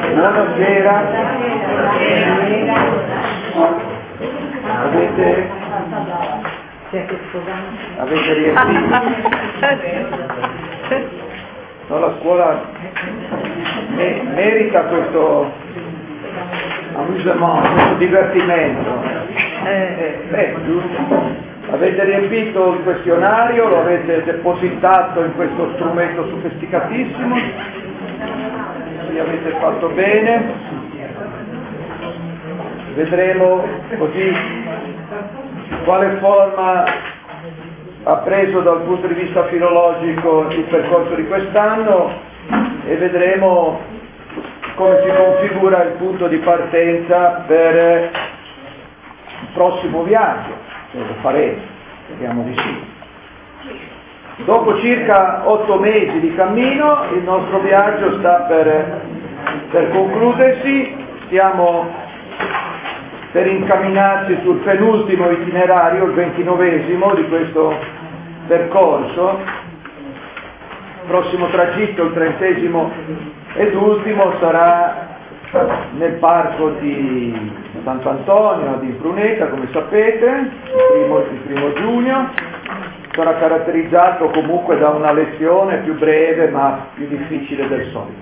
Buonasera. Avete riempito? No, la scuola merita questo amusement, questo divertimento. Giusto. Avete riempito il questionario, lo avete depositato in questo strumento sofisticatissimo, quindi avete fatto bene. Vedremo così quale forma ha preso dal punto di vista filologico il percorso di quest'anno e vedremo come si configura il punto di partenza per il prossimo viaggio. Lo faremo, speriamo di sì. Dopo circa 8 mesi di cammino il nostro viaggio sta per concludersi, stiamo per incamminarci sul penultimo itinerario, il 29esimo di questo percorso. Il prossimo tragitto, il 30esimo ed ultimo, sarà nel parco di Sant'Antonio di Pruneta, come sapete, il primo giugno. Sarà caratterizzato comunque da una lezione più breve ma più difficile del solito.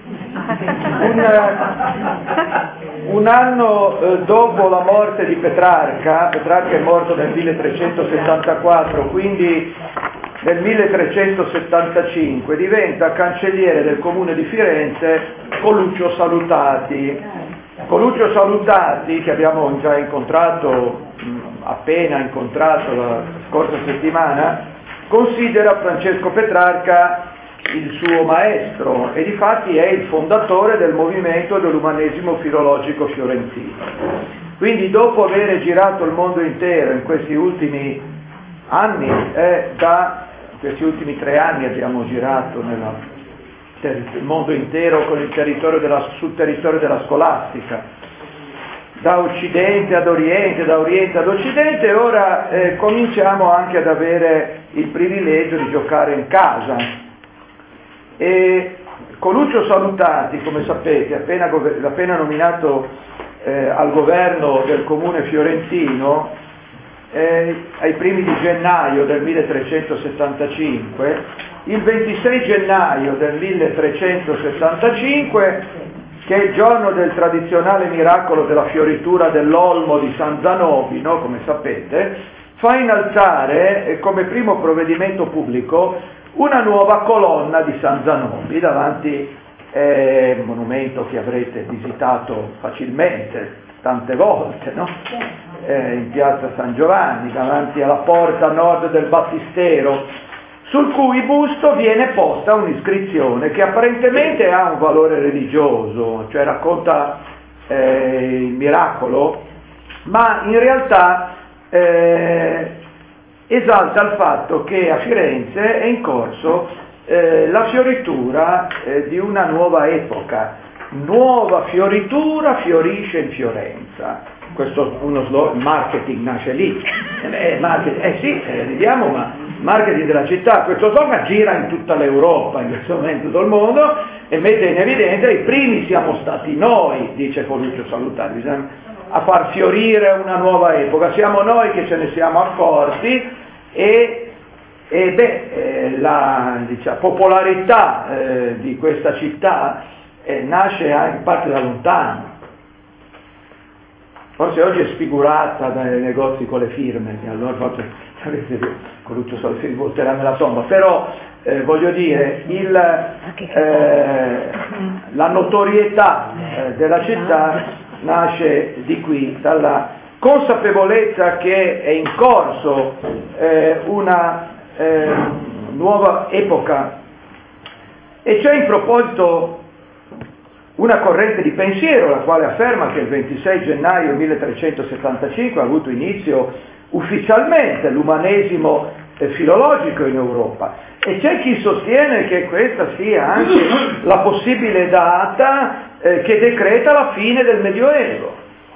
Un anno dopo la morte di Petrarca è morto nel 1374, quindi nel 1375 diventa cancelliere del comune di Firenze Coluccio Salutati. Coluccio Salutati, che abbiamo già appena incontrato la scorsa settimana, considera Francesco Petrarca il suo maestro e difatti è il fondatore del movimento dell'umanesimo filologico fiorentino. Quindi dopo aver girato il mondo intero in questi ultimi anni, questi ultimi 3 anni abbiamo girato il mondo intero con sul territorio della scolastica, da occidente ad oriente, da oriente ad occidente, ora cominciamo anche ad avere il privilegio di giocare in casa. E Coluccio Salutati, come sapete, appena nominato al governo del comune fiorentino, ai primi di gennaio del 1375, il 26 gennaio del 1375, che è il giorno del tradizionale miracolo della fioritura dell'olmo di San Zanobino, come sapete, fa innalzare come primo provvedimento pubblico una nuova colonna di San Zanobi davanti un monumento che avrete visitato facilmente tante volte, no? In piazza San Giovanni, davanti alla porta nord del battistero, sul cui busto viene posta un'iscrizione che apparentemente ha un valore religioso, cioè racconta il miracolo, ma in realtà esalta il fatto che a Firenze è in corso la fioritura di una nuova epoca. Nuova fioritura fiorisce in Fiorenza. Questo uno slogan, marketing nasce lì. Vediamo, ma marketing della città. Questo slogan gira in tutta l'Europa, in questo momento tutto il mondo, e mette in evidenza i primi siamo stati noi, dice Coluccio Salutati, a far fiorire una nuova epoca. Siamo noi che ce ne siamo accorti la popolarità di questa città nasce anche parte da lontano. Forse oggi è sfigurata dai negozi con le firme, che allora forse Coluccio Salutati volterà nella tomba, però voglio dire, la notorietà della città nasce di qui, dalla consapevolezza che è in corso una nuova epoca, e c'è in proposito una corrente di pensiero la quale afferma che il 26 gennaio 1375 ha avuto inizio ufficialmente l'umanesimo filologico in Europa, e c'è chi sostiene che questa sia anche la possibile data che decreta la fine del Medioevo,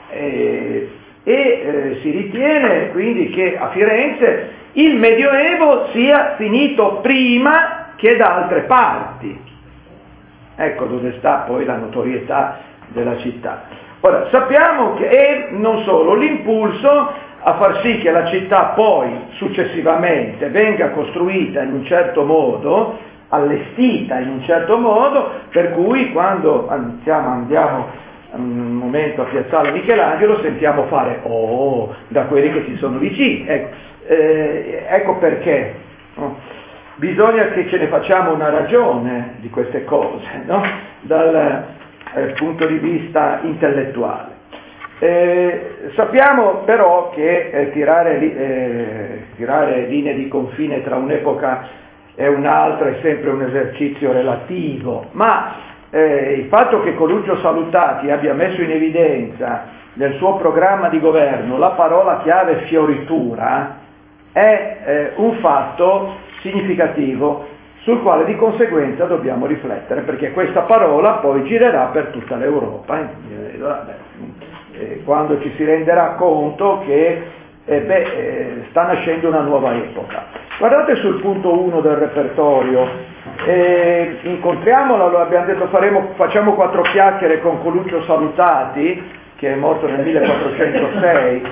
si ritiene quindi che a Firenze il Medioevo sia finito prima che da altre parti. Ecco dove sta poi la notorietà della città. Ora, sappiamo che è non solo l'impulso a far sì che la città poi successivamente venga costruita in un certo modo, allestita in un certo modo, per cui quando andiamo un momento a Piazzale Michelangelo sentiamo fare "oh" da quelli che ci sono vicini. Ecco perché bisogna che ce ne facciamo una ragione di queste cose, no? Dal punto di vista intellettuale. Sappiamo però che tirare linee di confine tra un'epoca e un'altra è sempre un esercizio relativo, ma il fatto che Coluccio Salutati abbia messo in evidenza nel suo programma di governo la parola chiave fioritura è un fatto significativo sul quale di conseguenza dobbiamo riflettere, perché questa parola poi girerà per tutta l'Europa quando ci si renderà conto che sta nascendo una nuova epoca. Guardate sul punto 1 del repertorio, incontriamolo, lo abbiamo detto, facciamo 4 chiacchiere con Coluccio Salutati, che è morto nel 1406.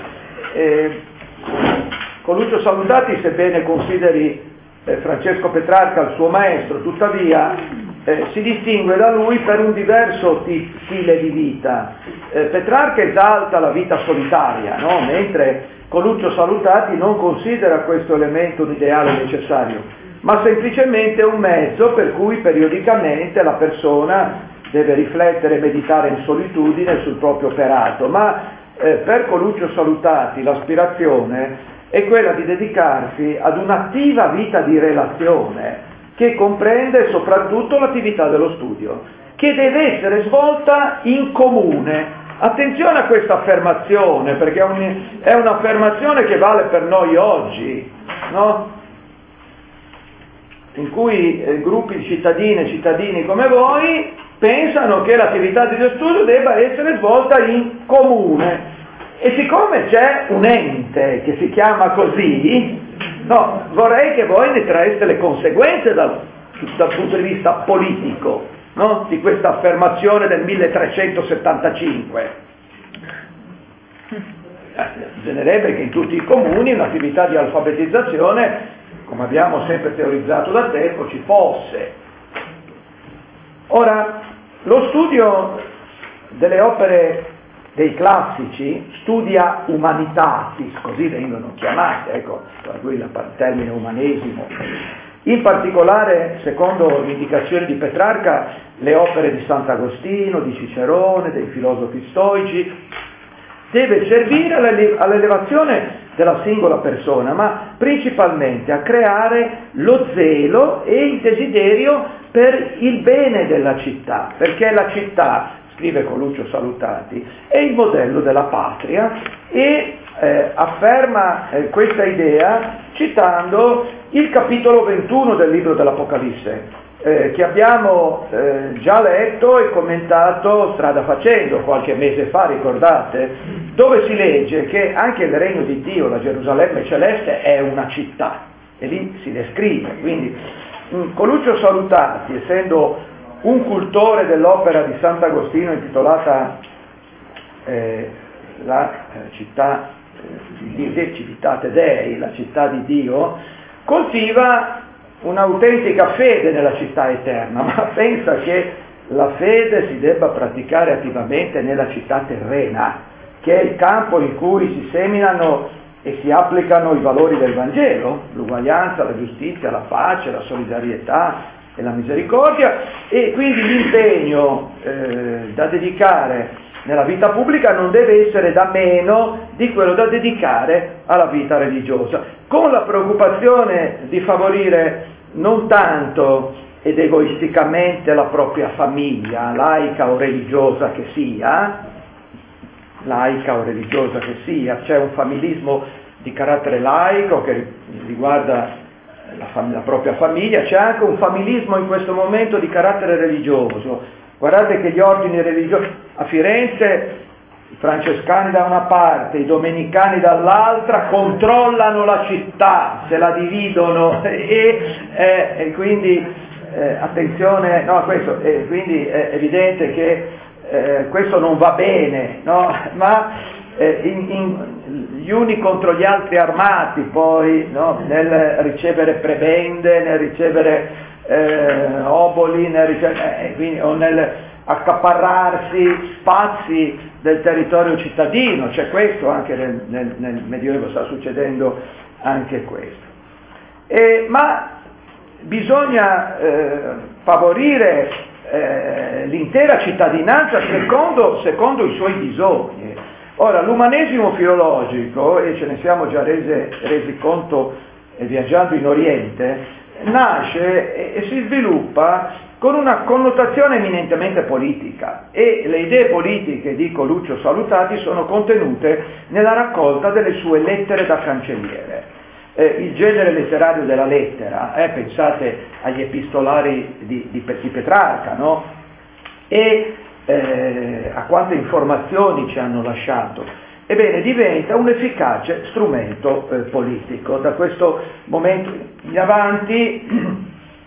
Coluccio Salutati, sebbene consideri Francesco Petrarca il suo maestro, tuttavia si distingue da lui per un diverso stile di vita. Petrarca esalta la vita solitaria, no? Mentre Coluccio Salutati non considera questo elemento un ideale necessario, ma semplicemente un mezzo per cui periodicamente la persona deve riflettere e meditare in solitudine sul proprio operato. Ma per Coluccio Salutati l'aspirazione è quella di dedicarsi ad un'attiva vita di relazione che comprende soprattutto l'attività dello studio, che deve essere svolta in comune. Attenzione a questa affermazione, perché è un'affermazione che vale per noi oggi, no? In cui gruppi di cittadine e cittadini come voi pensano che l'attività di studio debba essere svolta in comune. E siccome c'è un ente che si chiama così, no, vorrei che voi ne traeste le conseguenze dal punto di vista politico, no? Di questa affermazione del 1375. Bisognerebbe che in tutti i comuni un'attività di alfabetizzazione, come abbiamo sempre teorizzato da tempo, ci fosse. Ora, lo studio delle opere dei classici, studia humanitatis, così vengono chiamate, ecco, tra cui il termine umanesimo. In particolare, secondo l'indicazione di Petrarca, le opere di Sant'Agostino, di Cicerone, dei filosofi stoici, deve servire all'elevazione della singola persona, ma principalmente a creare lo zelo e il desiderio per il bene della città, perché la città, scrive Coluccio Salutati, è il modello della patria e afferma questa idea citando il capitolo 21 del libro dell'Apocalisse, che abbiamo già letto e commentato strada facendo qualche mese fa, ricordate, dove si legge che anche il regno di Dio, la Gerusalemme celeste, è una città, e lì si descrive. Quindi Coluccio Salutati, essendo un cultore dell'opera di Sant'Agostino intitolata la città di Civitate Dei, la città di Dio, coltiva un'autentica fede nella città eterna, ma pensa che la fede si debba praticare attivamente nella città terrena, che è il campo in cui si seminano e si applicano i valori del Vangelo, l'uguaglianza, la giustizia, la pace, la solidarietà e la misericordia, e quindi l'impegno da dedicare nella vita pubblica non deve essere da meno di quello da dedicare alla vita religiosa, con la preoccupazione di favorire non tanto ed egoisticamente la propria famiglia, laica o religiosa che sia, c'è un familismo di carattere laico che riguarda la propria famiglia, c'è anche un familismo in questo momento di carattere religioso. Guardate che gli ordini religiosi a Firenze, i francescani da una parte, i domenicani dall'altra, controllano la città, se la dividono e quindi attenzione, no, questo, quindi è evidente che questo non va bene, no? Ma gli uni contro gli altri armati poi, no? Nel ricevere prebende, nel ricevere oboli, quindi, o nel accaparrarsi spazi del territorio cittadino, c'è questo anche nel Medioevo, sta succedendo anche questo. Ma bisogna favorire l'intera cittadinanza secondo i suoi bisogni. Ora, l'umanesimo filologico, e ce ne siamo già resi conto viaggiando in Oriente, nasce e si sviluppa con una connotazione eminentemente politica, e le idee politiche di Coluccio Salutati sono contenute nella raccolta delle sue lettere da cancelliere. Il genere letterario della lettera, pensate agli epistolari di Petrarca, no? E a quante informazioni ci hanno lasciato. Ebbene, diventa un efficace strumento politico. Da questo momento in avanti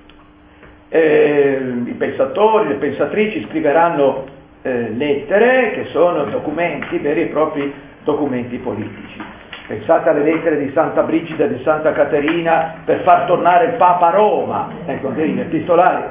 i pensatori, le pensatrici scriveranno lettere che sono documenti, veri e propri documenti politici. Pensate alle lettere di Santa Brigida e di Santa Caterina per far tornare il Papa a Roma, ecco, degli epistolari.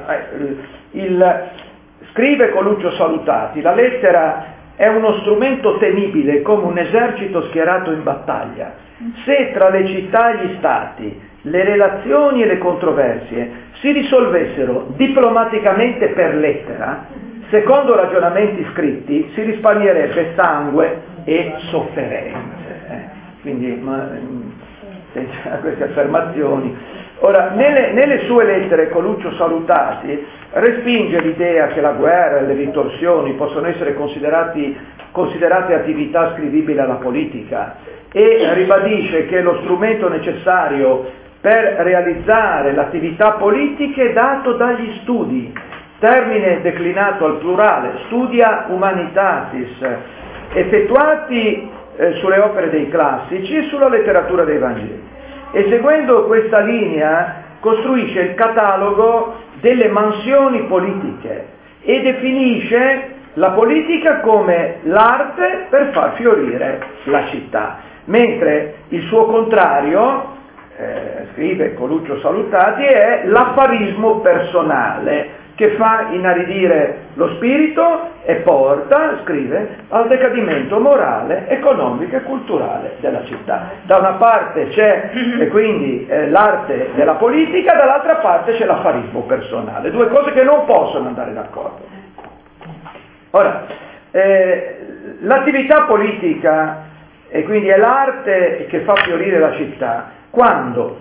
Scrive Coluccio Salutati: la lettera è uno strumento temibile come un esercito schierato in battaglia. Se tra le città e gli stati le relazioni e le controversie si risolvessero diplomaticamente per lettera, secondo ragionamenti scritti, si risparmierebbe sangue e sofferenze. Quindi, a queste affermazioni. Ora, nelle sue lettere Coluccio Salutati respinge l'idea che la guerra e le ritorsioni possono essere considerate attività scrivibili alla politica, e ribadisce che lo strumento necessario per realizzare l'attività politica è dato dagli studi, termine declinato al plurale, studia humanitatis, effettuati sulle opere dei classici e sulla letteratura dei Vangeli. E seguendo questa linea costruisce il catalogo delle mansioni politiche e definisce la politica come l'arte per far fiorire la città, mentre il suo contrario, scrive Coluccio Salutati, è l'affarismo personale, che fa inaridire lo spirito e porta, scrive, al decadimento morale, economico e culturale della città. Da una parte c'è quindi l'arte della politica, dall'altra parte c'è l'affarismo personale, due cose che non possono andare d'accordo. Ora, l'attività politica, e quindi è l'arte che fa fiorire la città, quando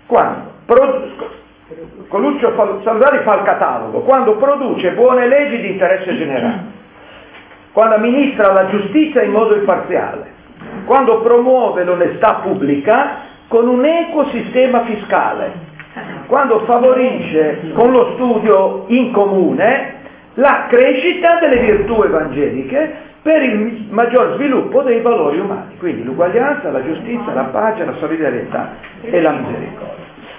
Coluccio Salutati fa il catalogo, quando produce buone leggi di interesse generale, quando amministra la giustizia in modo imparziale, quando promuove l'onestà pubblica con un equo sistema fiscale, quando favorisce con lo studio in comune la crescita delle virtù evangeliche per il maggior sviluppo dei valori umani, quindi l'uguaglianza, la giustizia, la pace, la solidarietà e la misericordia.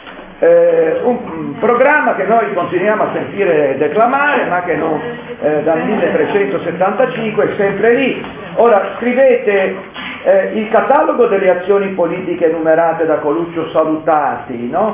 Un programma che noi continuiamo a sentire declamare, ma che non, dal 1375 è sempre lì. Ora, scrivete il catalogo delle azioni politiche enumerate da Coluccio Salutati, no?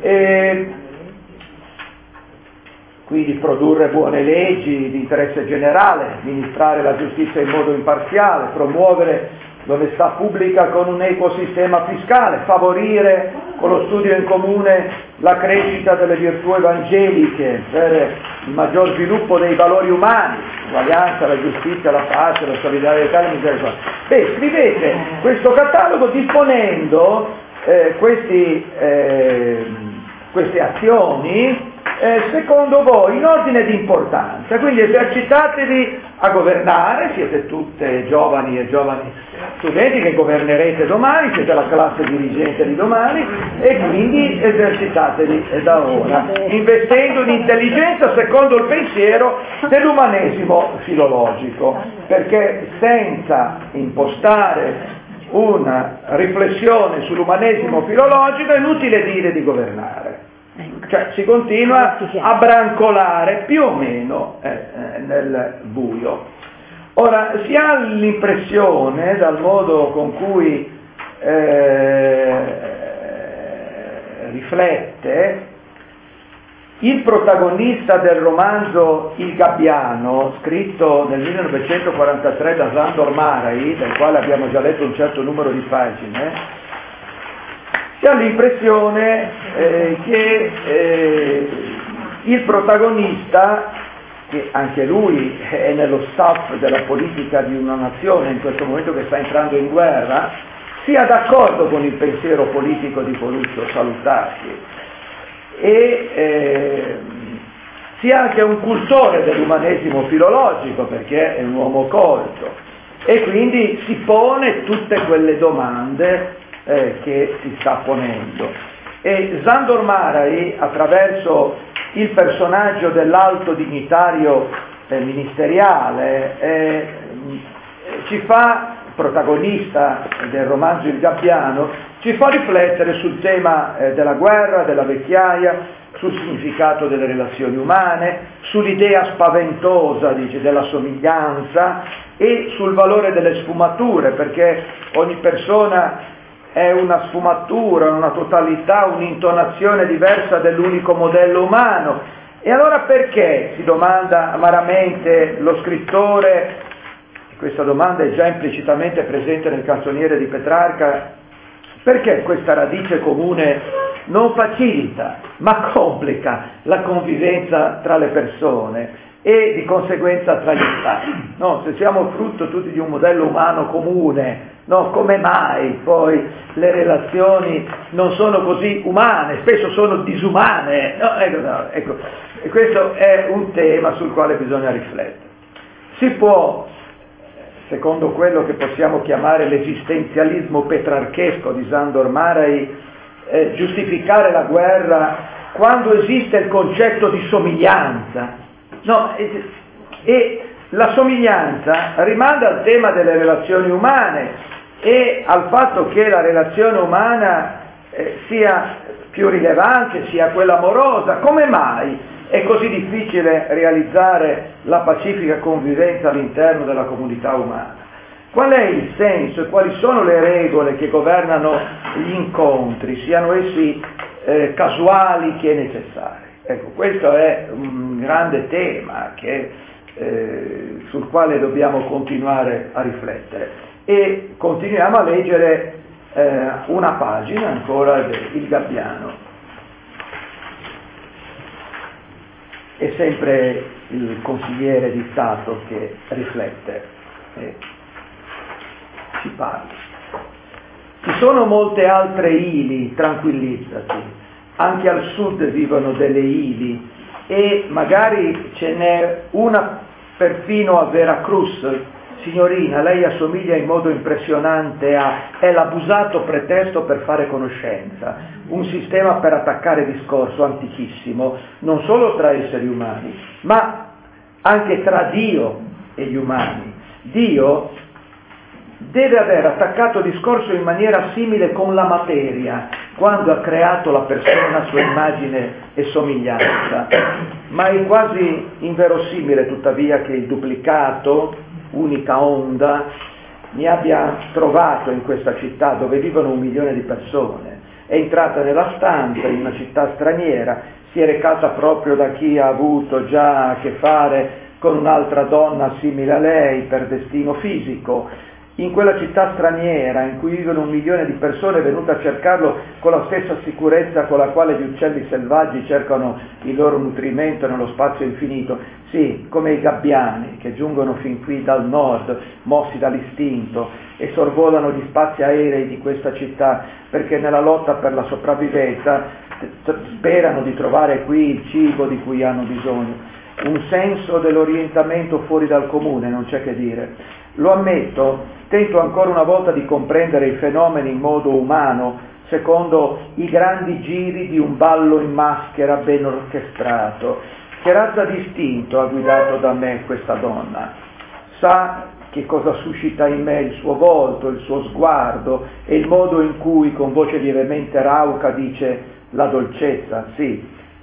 Quindi produrre buone leggi di interesse generale, amministrare la giustizia in modo imparziale, promuovere l'onestà pubblica con un ecosistema fiscale, favorire con lo studio in comune la crescita delle virtù evangeliche per il maggior sviluppo dei valori umani, l'uguaglianza, la giustizia, la pace, la solidarietà e la misericordia. Scrivete questo catalogo disponendo queste azioni secondo voi in ordine di importanza, quindi esercitatevi a governare, siete tutte giovani e giovani studenti che governerete domani, siete la classe dirigente di domani, e quindi esercitatevi da ora, investendo in intelligenza secondo il pensiero dell'umanesimo filologico, perché senza impostare una riflessione sull'umanesimo filologico è inutile dire di governare. cioè si continua a brancolare più o meno nel buio. Ora, si ha l'impressione, dal modo con cui riflette, il protagonista del romanzo Il Gabbiano, scritto nel 1943 da Sándor Márai, del quale abbiamo già letto un certo numero di pagine, si ha l'impressione che il protagonista, che anche lui è nello staff della politica di una nazione in questo momento che sta entrando in guerra, sia d'accordo con il pensiero politico di Coluccio Salutati e sia anche un cultore dell'umanesimo filologico, perché è un uomo colto, e quindi si pone tutte quelle domande che si sta ponendo. E Sándor Márai, attraverso il personaggio dell'alto dignitario ministeriale, ci fa, protagonista del romanzo Il Gabbiano, ci fa riflettere sul tema della guerra, della vecchiaia, sul significato delle relazioni umane, sull'idea spaventosa, dice, della somiglianza e sul valore delle sfumature, perché ogni persona è una sfumatura, una totalità, un'intonazione diversa dell'unico modello umano. E allora perché, si domanda amaramente lo scrittore, e questa domanda è già implicitamente presente nel canzoniere di Petrarca, perché questa radice comune non facilita, ma complica la convivenza tra le persone e di conseguenza tra gli stati? No, se siamo frutto tutti di un modello umano comune, no, come mai poi le relazioni non sono così umane, spesso sono disumane? No, ecco, e questo è un tema sul quale bisogna riflettere. Si può, secondo quello che possiamo chiamare l'esistenzialismo petrarchesco di Sándor Márai, giustificare la guerra quando esiste il concetto di somiglianza. No, e la somiglianza rimanda al tema delle relazioni umane e al fatto che la relazione umana sia più rilevante, sia quella amorosa. Come mai è così difficile realizzare la pacifica convivenza all'interno della comunità umana? Qual è il senso e quali sono le regole che governano gli incontri, siano essi casuali che necessari? Ecco, questo è un grande tema sul quale dobbiamo continuare a riflettere. E continuiamo a leggere una pagina ancora del Gabbiano. È sempre il consigliere di Stato che riflette e ci parla. Ci sono molte altre ili, tranquillizzati. Anche al sud vivono delle ili e magari ce n'è una perfino a Veracruz. Signorina, lei assomiglia in modo impressionante è l'abusato pretesto per fare conoscenza, un sistema per attaccare discorso antichissimo, non solo tra esseri umani, ma anche tra Dio e gli umani. Dio deve aver attaccato discorso in maniera simile con la materia, quando ha creato la persona a sua immagine e somiglianza, ma è quasi inverosimile tuttavia che il duplicato, unica onda, mi abbia trovato in questa città dove vivono 1 milione di persone. È entrata nella stanza in una città straniera, si è recata proprio da chi ha avuto già a che fare con un'altra donna simile a lei per destino fisico. In quella città straniera in cui vivono 1 milione di persone è venuta a cercarlo con la stessa sicurezza con la quale gli uccelli selvaggi cercano il loro nutrimento nello spazio infinito. Sì, come i gabbiani che giungono fin qui dal nord, mossi dall'istinto, e sorvolano gli spazi aerei di questa città perché nella lotta per la sopravvivenza sperano di trovare qui il cibo di cui hanno bisogno. Un senso dell'orientamento fuori dal comune, non c'è che dire. Lo ammetto, tento ancora una volta di comprendere i fenomeni in modo umano, secondo i grandi giri di un ballo in maschera ben orchestrato. Che razza di istinto ha guidato da me questa donna? Sa che cosa suscita in me il suo volto, il suo sguardo e il modo in cui con voce lievemente rauca dice la dolcezza, sì,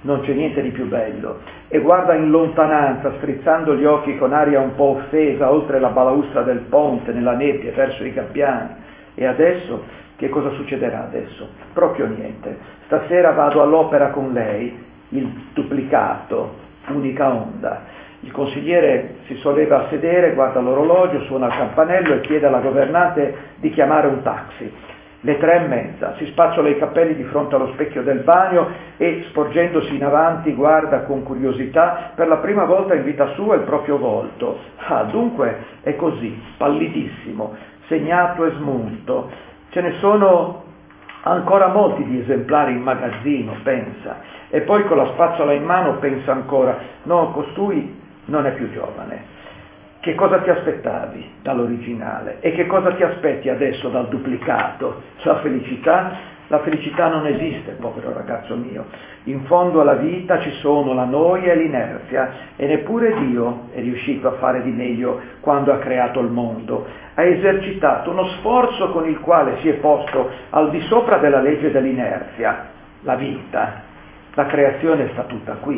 non c'è niente di più bello, e guarda in lontananza, strizzando gli occhi con aria un po' offesa, oltre la balaustra del ponte, nella nebbia, verso i gabbiani. E adesso, che cosa succederà adesso? Proprio niente. Stasera vado all'opera con lei, il duplicato, unica onda. Il consigliere si solleva a sedere, guarda l'orologio, suona il campanello e chiede alla governante di chiamare un taxi. Le 3:30, si spazzola i capelli di fronte allo specchio del bagno e, sporgendosi in avanti, guarda con curiosità per la prima volta in vita sua il proprio volto. Ah, dunque è così, pallidissimo, segnato e smunto. Ce ne sono ancora molti di esemplari in magazzino, pensa. E poi con la spazzola in mano pensa ancora, no, costui non è più giovane. Che cosa ti aspettavi dall'originale? E che cosa ti aspetti adesso dal duplicato? La felicità? La felicità non esiste, povero ragazzo mio. In fondo alla vita ci sono la noia e l'inerzia, e neppure Dio è riuscito a fare di meglio quando ha creato il mondo. Ha esercitato uno sforzo con il quale si è posto al di sopra della legge dell'inerzia, la vita. La creazione sta tutta qui.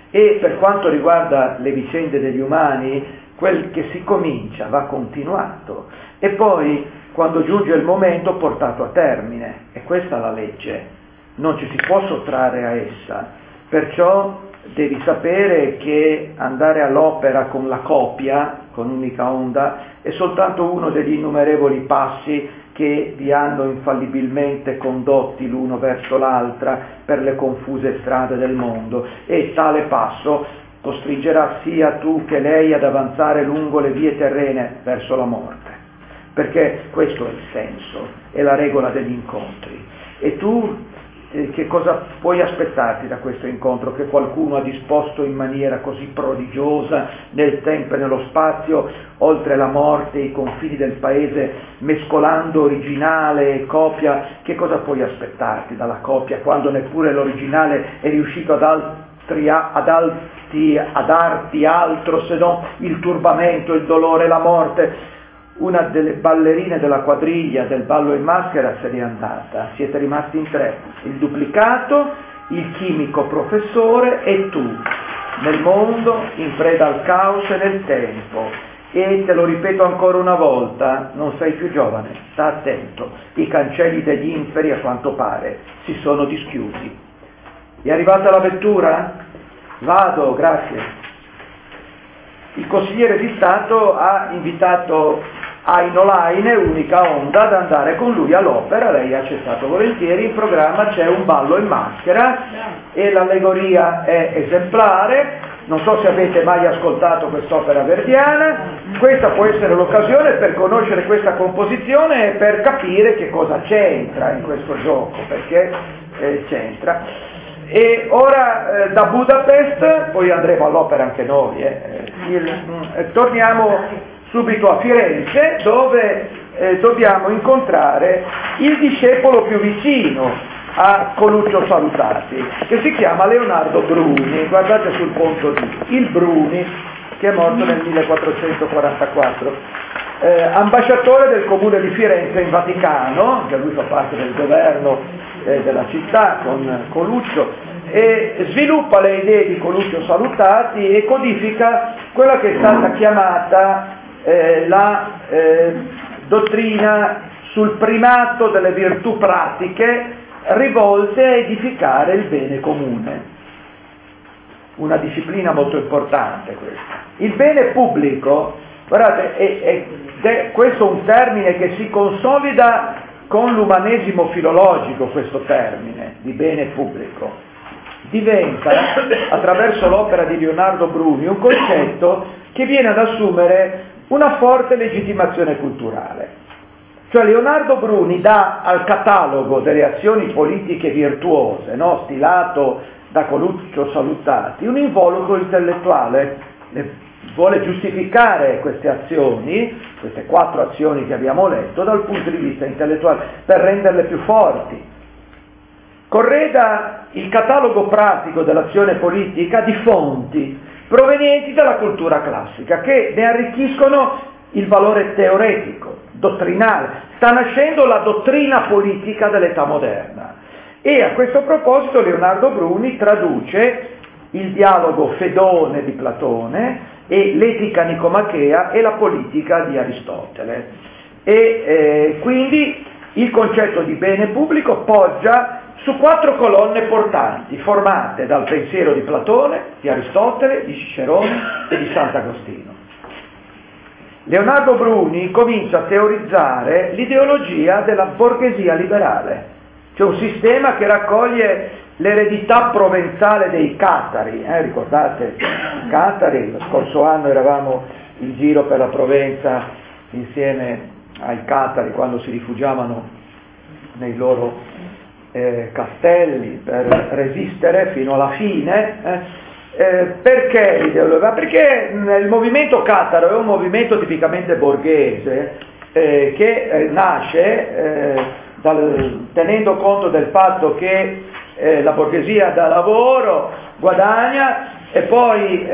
E per quanto riguarda le vicende degli umani, quel che si comincia va continuato e poi, quando giunge il momento, portato a termine. E questa è la legge, non ci si può sottrarre a essa. Perciò devi sapere che andare all'opera con la copia, con unica onda, è soltanto uno degli innumerevoli passi che vi hanno infallibilmente condotti l'uno verso l'altra per le confuse strade del mondo, e tale passo costringerà sia tu che lei ad avanzare lungo le vie terrene verso la morte, perché questo è il senso, è la regola degli incontri. E tu che cosa puoi aspettarti da questo incontro che qualcuno ha disposto in maniera così prodigiosa nel tempo e nello spazio, oltre la morte e i confini del paese, mescolando originale e copia? Che cosa puoi aspettarti dalla copia quando neppure l'originale è riuscito a darti altro se non il turbamento, il dolore, la morte? Una delle ballerine della quadriglia del ballo in maschera se n'è andata, siete rimasti in 3, il duplicato, il chimico professore e tu, nel mondo, in preda al caos e nel tempo. E te lo ripeto ancora una volta, non sei più giovane, sta attento, i cancelli degli inferi a quanto pare si sono dischiusi. È arrivata la vettura? Vado, grazie. Il consigliere di Stato ha invitato Aino Laine, unica onda, ad andare con lui all'opera. Lei ha accettato volentieri. In programma c'è un ballo in maschera e l'allegoria è esemplare. Non so se avete mai ascoltato quest'opera verdiana, questa può essere l'occasione per conoscere questa composizione e per capire che cosa c'entra in questo gioco, perché c'entra. E ora da Budapest, poi andremo all'opera anche noi, torniamo subito a Firenze, dove dobbiamo incontrare il discepolo più vicino a Coluccio Salutati, che si chiama Leonardo Bruni. Guardate sul punto il Bruni, che è morto nel 1444, ambasciatore del comune di Firenze in Vaticano, che lui fa parte del governo della città con Coluccio, e sviluppa le idee di Coluccio Salutati e codifica quella che è stata chiamata la dottrina sul primato delle virtù pratiche rivolte a edificare il bene comune. Una disciplina molto importante questa. Il bene pubblico, guardate, questo è un termine che si consolida con l'umanesimo filologico, questo termine di bene pubblico. Diventa, attraverso l'opera di Leonardo Bruni, un concetto che viene ad assumere una forte legittimazione culturale. Cioè Leonardo Bruni dà al catalogo delle azioni politiche virtuose, no, stilato da Coluccio Salutati, un involucro intellettuale. Vuole giustificare queste azioni, queste 4 azioni che abbiamo letto, dal punto di vista intellettuale, per renderle più forti. Correda il catalogo pratico dell'azione politica di fonti provenienti dalla cultura classica, che ne arricchiscono il valore teoretico, dottrinale. Sta nascendo la dottrina politica dell'età moderna E a questo proposito Leonardo Bruni traduce il dialogo Fedone di Platone e l'etica nicomachea e la politica di Aristotele. E quindi il concetto di bene pubblico poggia su 4 colonne portanti, formate dal pensiero di Platone, di Aristotele, di Cicerone e di Sant'Agostino. Leonardo Bruni comincia a teorizzare l'ideologia della borghesia liberale, cioè un sistema che raccoglie l'eredità provenzale dei catari, ricordate i catari? Lo scorso anno eravamo in giro per la Provenza insieme ai catari quando si rifugiavano nei loro castelli per resistere fino alla fine. Perché l'ideologia? Perché il movimento cataro è un movimento tipicamente borghese che nasce tenendo conto del fatto che la borghesia dà lavoro, guadagna e poi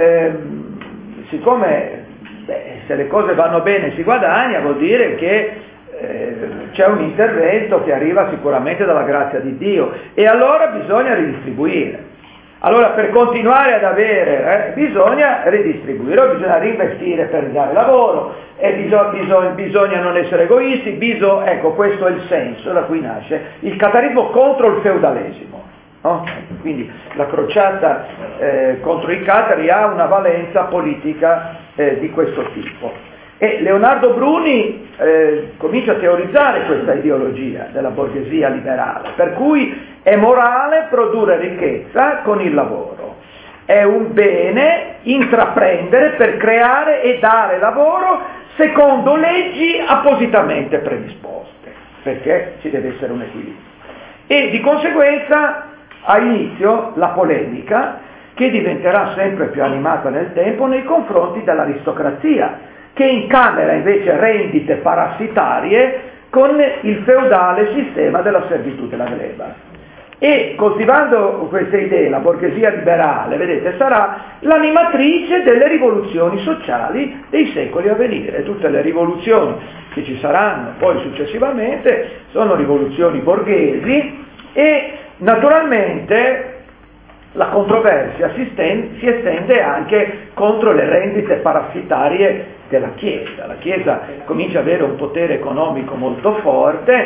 siccome se le cose vanno bene si guadagna, vuol dire che c'è un intervento che arriva sicuramente dalla grazia di Dio e allora bisogna ridistribuire. Allora per continuare ad avere bisogna ridistribuire, bisogna reinvestire per dare lavoro e bisogna non essere egoisti, ecco questo è il senso da cui nasce il catarismo contro il feudalesimo. No? Quindi la crociata contro i catari ha una valenza politica di questo tipo. E Leonardo Bruni comincia a teorizzare questa ideologia della borghesia liberale, per cui è morale produrre ricchezza con il lavoro, è un bene intraprendere per creare e dare lavoro secondo leggi appositamente predisposte, perché ci deve essere un equilibrio. E di conseguenza ha inizio la polemica che diventerà sempre più animata nel tempo nei confronti dell'aristocrazia, che incamera invece rendite parassitarie con il feudale sistema della servitù della gleba. E coltivando queste idee, la borghesia liberale, vedete, sarà l'animatrice delle rivoluzioni sociali dei secoli a venire. Tutte le rivoluzioni che ci saranno poi successivamente sono rivoluzioni borghesi e naturalmente la controversia si estende anche contro le rendite parassitarie della Chiesa. La Chiesa comincia ad avere un potere economico molto forte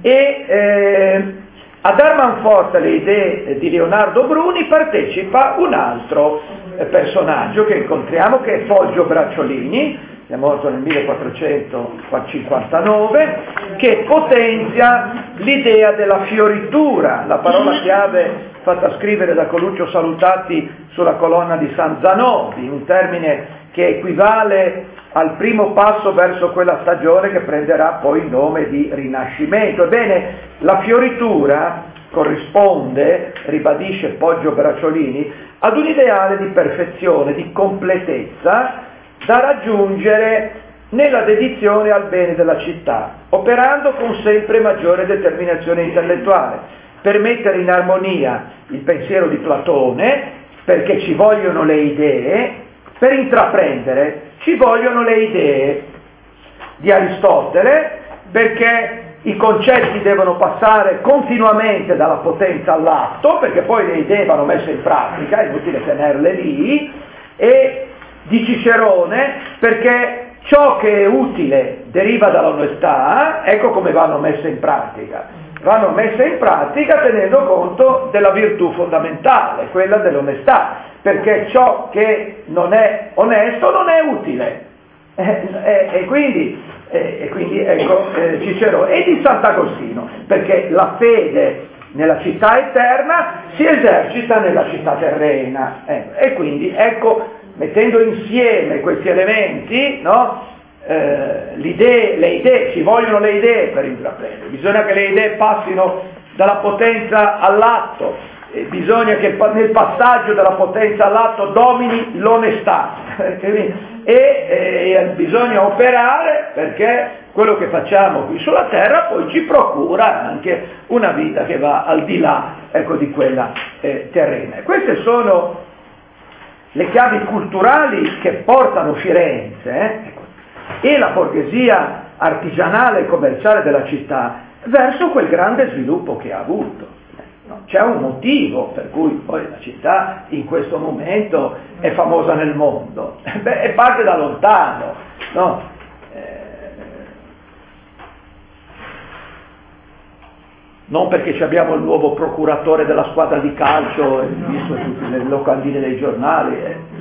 e a dar manforte alle idee di Leonardo Bruni partecipa un altro personaggio che incontriamo, che è Poggio Bracciolini, che è morto nel 1459, che potenzia l'idea della fioritura, la parola chiave fatta scrivere da Coluccio Salutati sulla colonna di San Zanobi, un termine che equivale al primo passo verso quella stagione che prenderà poi il nome di Rinascimento. Ebbene, la fioritura corrisponde, ribadisce Poggio Bracciolini, ad un ideale di perfezione, di completezza da raggiungere nella dedizione al bene della città, operando con sempre maggiore determinazione intellettuale, per mettere in armonia il pensiero di Platone, perché ci vogliono le idee, per intraprendere ci vogliono le idee di Aristotele, perché i concetti devono passare continuamente dalla potenza all'atto, perché poi le idee vanno messe in pratica, è inutile tenerle lì, e di Cicerone, perché ciò che è utile deriva dall'onestà, ecco come vanno messe in pratica. Vanno messe in pratica tenendo conto della virtù fondamentale, quella dell'onestà, perché ciò che non è onesto non è utile. E quindi ecco Cicerone e di Sant'Agostino, perché la fede nella città eterna si esercita nella città terrena. E quindi ecco, mettendo insieme questi elementi, no? Le idee, ci vogliono le idee per intraprendere, bisogna che le idee passino dalla potenza all'atto, bisogna che nel passaggio dalla potenza all'atto domini l'onestà e bisogna operare perché quello che facciamo qui sulla terra poi ci procura anche una vita che va al di là, ecco, di quella terrena. Queste sono le chiavi culturali che portano Firenze e la borghesia artigianale e commerciale della città verso quel grande sviluppo che ha avuto. No, c'è un motivo per cui poi la città in questo momento è famosa nel mondo. E parte da lontano, no? Non perché abbiamo il nuovo procuratore della squadra di calcio, visto tutte le locandine dei giornali.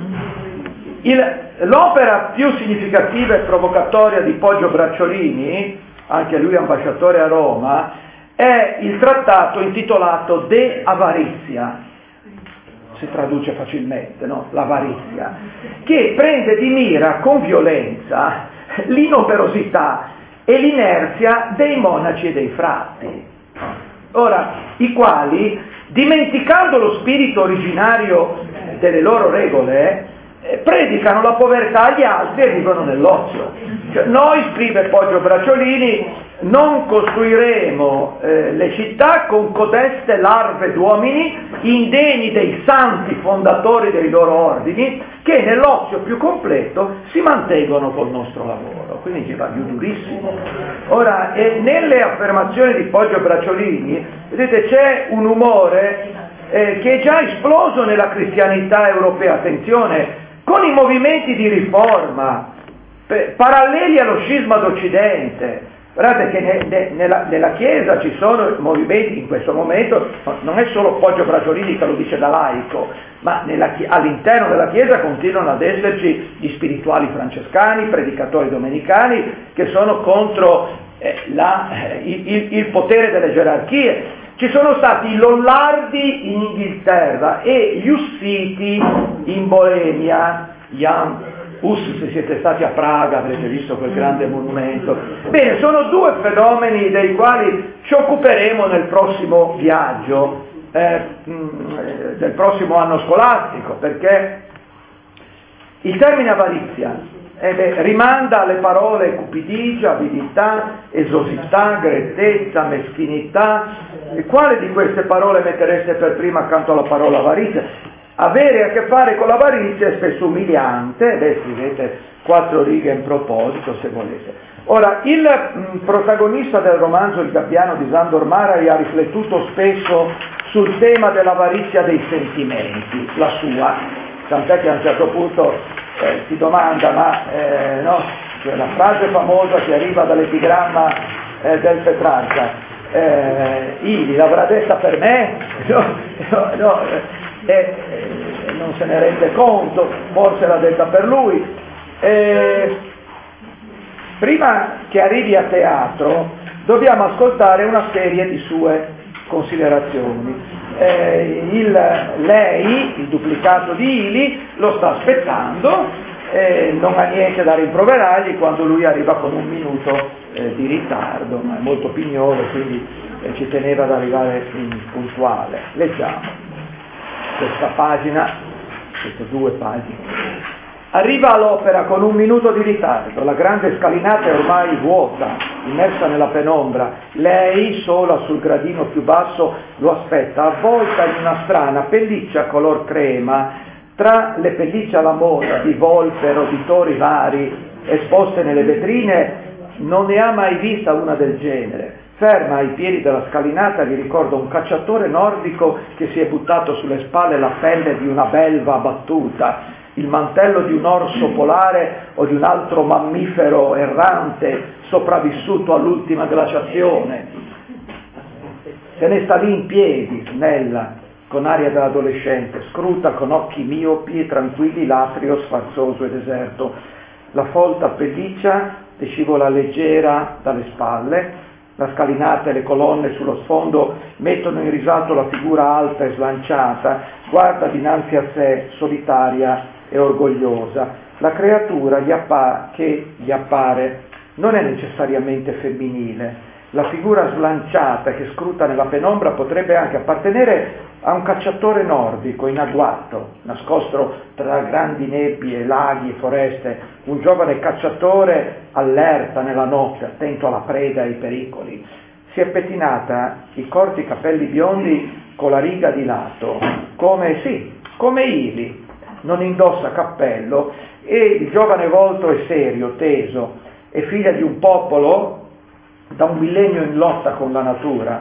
L'opera più significativa e provocatoria di Poggio Bracciolini, anche lui ambasciatore a Roma, è il trattato intitolato De Avarizia, si traduce facilmente, no? L'avarizia, che prende di mira con violenza l'inoperosità e l'inerzia dei monaci e dei frati. Ora, i quali, dimenticando lo spirito originario delle loro regole, predicano la povertà agli altri e vivono nell'ozio. Cioè, noi, scrive Poggio Bracciolini, non costruiremo le città con codeste larve d'uomini indegni dei santi fondatori dei loro ordini, che nell'ozio più completo si mantengono col nostro lavoro. Quindi ci va più durissimo. Ora, nelle affermazioni di Poggio Bracciolini, vedete, c'è un umore che è già esploso nella cristianità europea, attenzione, con i movimenti di riforma, paralleli allo scisma d'Occidente. Guardate che nella Chiesa ci sono movimenti in questo momento, non è solo Poggio Bracciolini che lo dice da laico, ma all'interno della Chiesa continuano ad esserci gli spirituali francescani, predicatori domenicani, che sono contro il potere delle gerarchie. Ci sono stati i Lollardi in Inghilterra e gli Ussiti in Boemia, se siete stati a Praga avrete visto quel grande monumento. Bene, sono due fenomeni dei quali ci occuperemo nel prossimo viaggio, del prossimo anno scolastico, perché il termine avarizia rimanda alle parole cupidigia, avidità, esosità, grettezza, meschinità. E quale di queste parole mettereste per prima accanto alla parola avarizia? Avere a che fare con l'avarizia è spesso umiliante, scrivete 4 righe in proposito se volete. Ora, il protagonista del romanzo Il Gabbiano di Sándor Márai ha riflettuto spesso sul tema dell'avarizia dei sentimenti, la sua, tant'è che a un certo punto si domanda, no, cioè la frase famosa che arriva dall'epigramma del Petrarca, Ivi l'avrà detta per me? Non se ne rende conto, forse l'ha detta per lui. Prima che arrivi a teatro dobbiamo ascoltare una serie di sue considerazioni. Lei, il duplicato di Ili, lo sta aspettando, non ha niente da rimproverargli quando lui arriva con 1 minuto di ritardo, ma è molto pignolo, quindi ci teneva ad arrivare puntuale. Leggiamo questa pagina, queste 2 pagine. Arriva all'opera con 1 minuto di ritardo, la grande scalinata è ormai vuota, immersa nella penombra. Lei, sola sul gradino più basso, lo aspetta, avvolta in una strana pelliccia color crema. Tra le pellicce alla moda di volpe e roditori vari esposte nelle vetrine, non ne ha mai vista una del genere. Ferma ai piedi della scalinata gli ricorda un cacciatore nordico che si è buttato sulle spalle la pelle di una belva abbattuta, il mantello di un orso polare o di un altro mammifero errante sopravvissuto all'ultima glaciazione. Se ne sta lì in piedi, snella, con aria da adolescente, scruta con occhi miopi e tranquilli l'atrio sfarzoso e deserto. La folta pelliccia le scivola leggera dalle spalle. La scalinata e le colonne sullo sfondo mettono in risalto la figura alta e slanciata, guarda dinanzi a sé, solitaria e orgogliosa. La creatura che gli appare non è necessariamente femminile. La figura slanciata che scruta nella penombra potrebbe anche appartenere a un cacciatore nordico in agguato, nascosto tra grandi nebbie, laghi e foreste, un giovane cacciatore allerta nella notte, attento alla preda e ai pericoli. Si è pettinata i corti capelli biondi con la riga di lato, come Ili. Non indossa cappello e il giovane volto è serio, teso, è figlia di un popolo da 1 millennio in lotta con la natura.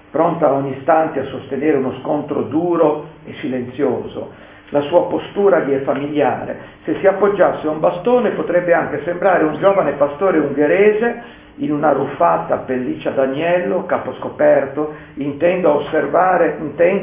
pronta a ogni istante a sostenere uno scontro duro e silenzioso. La sua postura gli è familiare. Se si appoggiasse a un bastone potrebbe anche sembrare un giovane pastore ungherese in una arruffata pelliccia d'agnello, capo scoperto, intento a osservare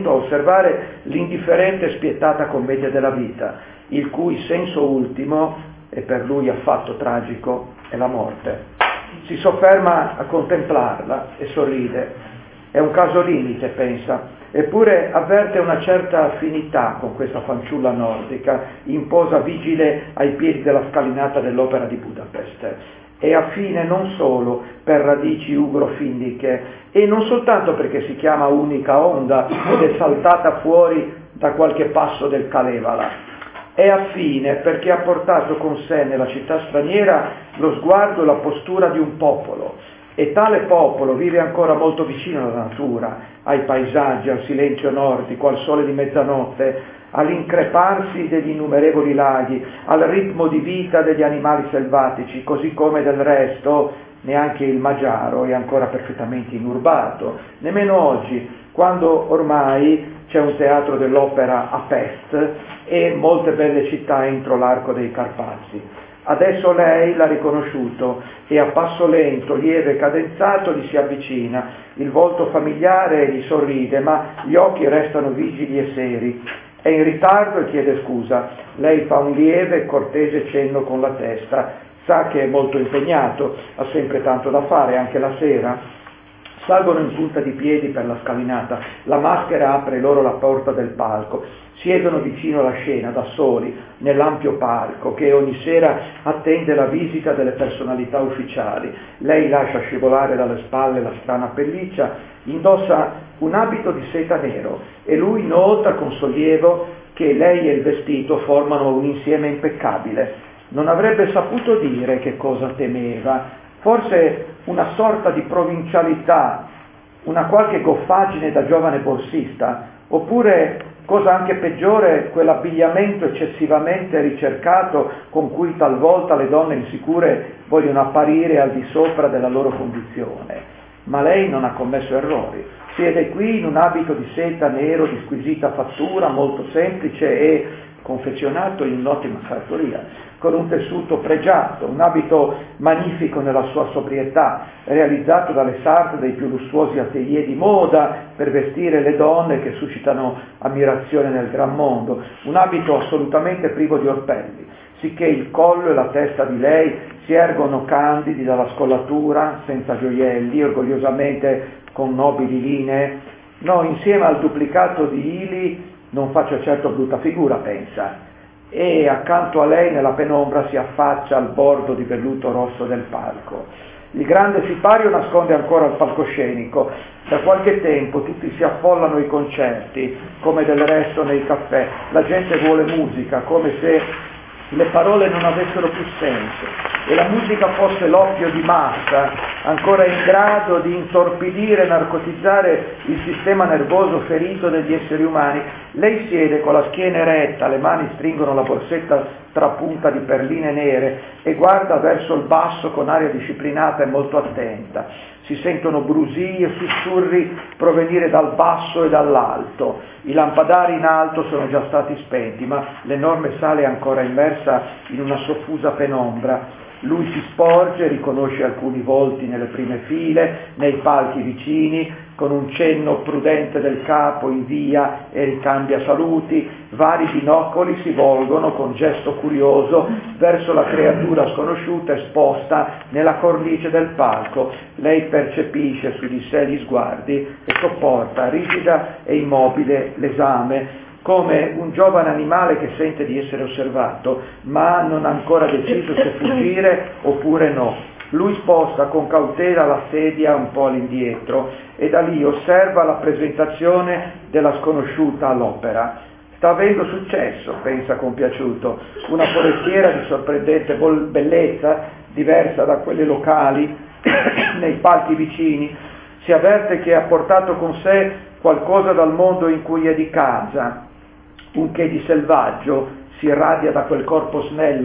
l'indifferente e spietata commedia della vita, il cui senso ultimo, e per lui affatto tragico, è la morte. Si sofferma a contemplarla e sorride. È un caso limite, pensa, eppure avverte una certa affinità con questa fanciulla nordica, imposa vigile ai piedi della scalinata dell'Opera di Budapest. È affine non solo per radici ugrofindiche e non soltanto perché si chiama unica onda ed è saltata fuori da qualche passo del Kalevala. È affine perché ha portato con sé nella città straniera lo sguardo e la postura di un popolo, e tale popolo vive ancora molto vicino alla natura, ai paesaggi, al silenzio nordico, al sole di mezzanotte, all'increparsi degli innumerevoli laghi, al ritmo di vita degli animali selvatici, così come del resto neanche il Magiaro è ancora perfettamente inurbato, nemmeno oggi, quando ormai c'è un teatro dell'opera a Pest e molte belle città entro l'arco dei Carpazi. Adesso lei l'ha riconosciuto e a passo lento, lieve e cadenzato gli si avvicina, il volto familiare gli sorride, ma gli occhi restano vigili e seri. È in ritardo e chiede scusa. Lei fa un lieve e cortese cenno con la testa, sa che è molto impegnato, ha sempre tanto da fare, anche la sera. Salgono in punta di piedi per la scalinata, la maschera apre loro la porta del palco, siedono vicino alla scena, da soli, nell'ampio palco che ogni sera attende la visita delle personalità ufficiali. Lei lascia scivolare dalle spalle la strana pelliccia, indossa un abito di seta nero e lui nota con sollievo che lei e il vestito formano un insieme impeccabile. Non avrebbe saputo dire che cosa temeva, forse una sorta di provincialità, una qualche goffaggine da giovane borsista, oppure, cosa anche peggiore, quell'abbigliamento eccessivamente ricercato con cui talvolta le donne insicure vogliono apparire al di sopra della loro condizione. Ma lei non ha commesso errori. Siede qui in un abito di seta nero di squisita fattura, molto semplice e confezionato in un'ottima sartoria, con un tessuto pregiato, un abito magnifico nella sua sobrietà, realizzato dalle sarte dei più lussuosi atelier di moda per vestire le donne che suscitano ammirazione nel gran mondo, un abito assolutamente privo di orpelli, sicché il collo e la testa di lei si ergono candidi dalla scollatura, senza gioielli, orgogliosamente con nobili linee. No, insieme al duplicato di ili non faccio certo brutta figura, pensa, e accanto a lei nella penombra si affaccia al bordo di velluto rosso del palco. Il grande sipario nasconde ancora il palcoscenico. Da qualche tempo tutti si affollano ai concerti, come del resto nei caffè. La gente vuole musica, come se le parole non avessero più senso e la musica fosse l'oppio di massa, ancora in grado di intorpidire e narcotizzare il sistema nervoso ferito degli esseri umani. Lei siede con la schiena eretta, le mani stringono la borsetta trapunta di perline nere e guarda verso il basso con aria disciplinata e molto attenta. Si sentono brusii e sussurri provenire dal basso e dall'alto. I lampadari in alto sono già stati spenti, ma l'enorme sala è ancora immersa in una soffusa penombra. Lui si sporge, riconosce alcuni volti nelle prime file, nei palchi vicini, con un cenno prudente del capo invia e ricambia saluti, vari binocoli si volgono con gesto curioso verso la creatura sconosciuta esposta nella cornice del palco. Lei percepisce su di sé gli sguardi e sopporta, rigida e immobile, l'esame, come un giovane animale che sente di essere osservato, ma non ha ancora deciso se fuggire oppure no. Lui sposta con cautela la sedia un po' all'indietro e da lì osserva la presentazione della sconosciuta all'opera. Sta avendo successo, pensa compiaciuto, una forestiera di sorprendente bellezza, diversa da quelle locali, nei palchi vicini. Si avverte che ha portato con sé qualcosa dal mondo in cui è di casa, un che di selvaggio si irradia da quel corpo snello,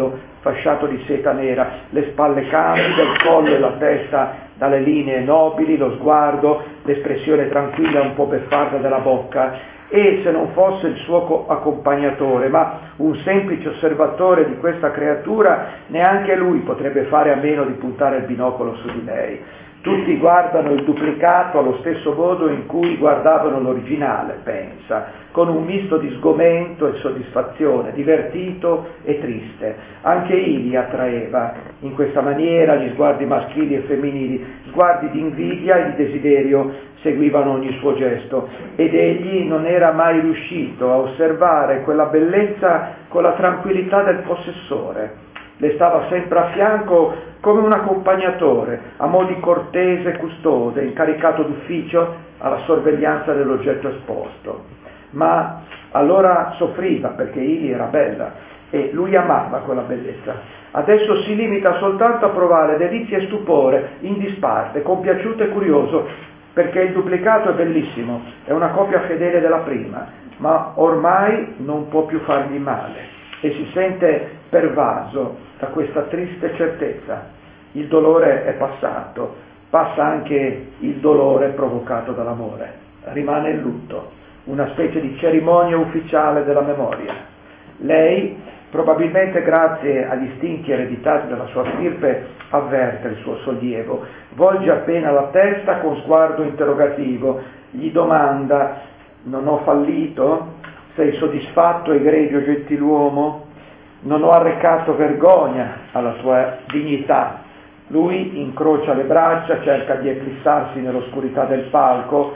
fasciato di seta nera, le spalle candide, il collo e la testa dalle linee nobili, lo sguardo, l'espressione tranquilla un po' beffarda della bocca, e se non fosse il suo accompagnatore, ma un semplice osservatore di questa creatura, neanche lui potrebbe fare a meno di puntare il binocolo su di lei. Tutti guardano il duplicato allo stesso modo in cui guardavano l'originale, pensa, con un misto di sgomento e soddisfazione, divertito e triste. Anche egli attraeva in questa maniera gli sguardi maschili e femminili, sguardi di invidia e di desiderio seguivano ogni suo gesto, ed egli non era mai riuscito a osservare quella bellezza con la tranquillità del possessore. Le stava sempre a fianco come un accompagnatore, a mo' di cortese custode, incaricato d'ufficio alla sorveglianza dell'oggetto esposto. Ma allora soffriva perché egli era bella e lui amava quella bellezza. Adesso si limita soltanto a provare delizia e stupore in disparte, compiaciuto e curioso, perché il duplicato è bellissimo, è una copia fedele della prima, ma ormai non può più fargli male e si sente pervaso da questa triste certezza. Il dolore è passato, passa anche il dolore provocato dall'amore, rimane il lutto, una specie di cerimonia ufficiale della memoria. Lei, probabilmente grazie agli istinti ereditati dalla sua stirpe, avverte il suo sollievo, volge appena la testa con sguardo interrogativo, gli domanda: non ho fallito? Sei soddisfatto, egregio gentiluomo? Non ho arrecato vergogna alla tua dignità? Lui incrocia le braccia, cerca di eclissarsi nell'oscurità del palco,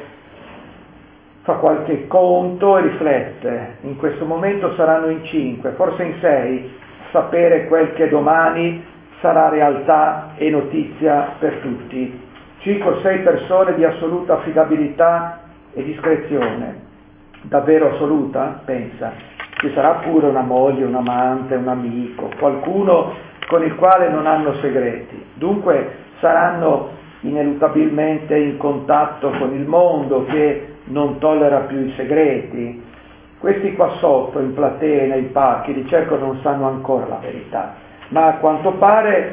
fa qualche conto e riflette. In questo momento saranno in 5, forse in 6, sapere quel che domani sarà realtà e notizia per tutti. 5 o 6 persone di assoluta affidabilità e discrezione. Davvero assoluta? Pensa. Ci sarà pure una moglie, un amante, un amico, qualcuno con il quale non hanno segreti. Dunque saranno ineluttabilmente in contatto con il mondo che non tollera più i segreti. Questi qua sotto, in platea, nei parchi, di certo non sanno ancora la verità, ma a quanto pare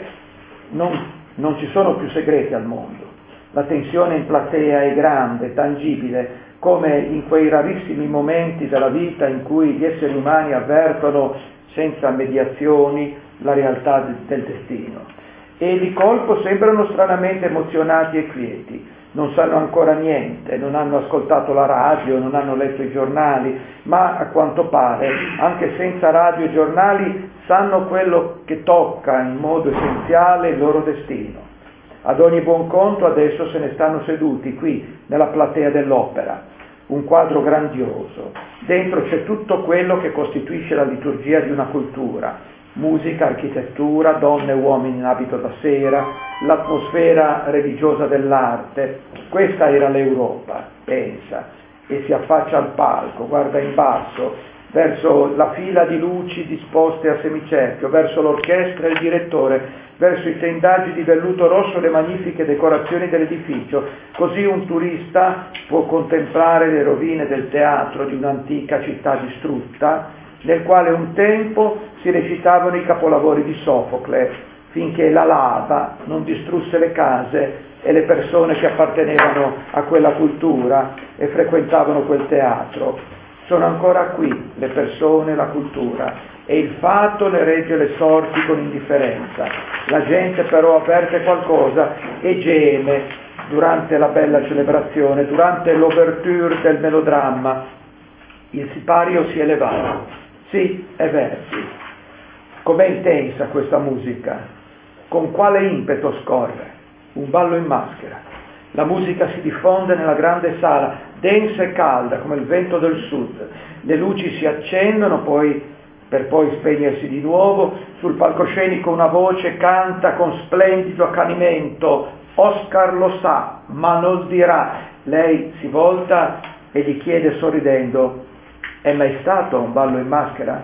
non ci sono più segreti al mondo. La tensione in platea è grande, tangibile, come in quei rarissimi momenti della vita in cui gli esseri umani avvertono senza mediazioni la realtà del destino. E di colpo sembrano stranamente emozionati e quieti. Non sanno ancora niente, non hanno ascoltato la radio, non hanno letto i giornali, ma a quanto pare, anche senza radio e giornali, sanno quello che tocca in modo essenziale il loro destino. Ad ogni buon conto adesso se ne stanno seduti qui, nella platea dell'opera. Un quadro grandioso. Dentro c'è tutto quello che costituisce la liturgia di una cultura. Musica, architettura, donne e uomini in abito da sera, l'atmosfera religiosa dell'arte. Questa era l'Europa, pensa, e si affaccia al palco, guarda in basso, verso la fila di luci disposte a semicerchio, verso l'orchestra e il direttore, verso i tendaggi di velluto rosso e le magnifiche decorazioni dell'edificio. Così un turista può contemplare le rovine del teatro di un'antica città distrutta, nel quale un tempo si recitavano i capolavori di Sofocle, finché la lava non distrusse le case e le persone che appartenevano a quella cultura e frequentavano quel teatro. Sono ancora qui le persone, la cultura, e il fatto ne regge le sorti con indifferenza. La gente però avverte qualcosa e geme durante la bella celebrazione, durante l'ouverture del melodramma. Il sipario si è levato. Sì, è Verdi. Com'è intensa questa musica? Con quale impeto scorre? Un ballo in maschera. La musica si diffonde nella grande sala, densa e calda come il vento del sud. Le luci si accendono per poi spegnersi di nuovo. Sul palcoscenico una voce canta con splendido accanimento: Oscar lo sa, ma non dirà. Lei si volta e gli chiede sorridendo: è mai stato un ballo in maschera?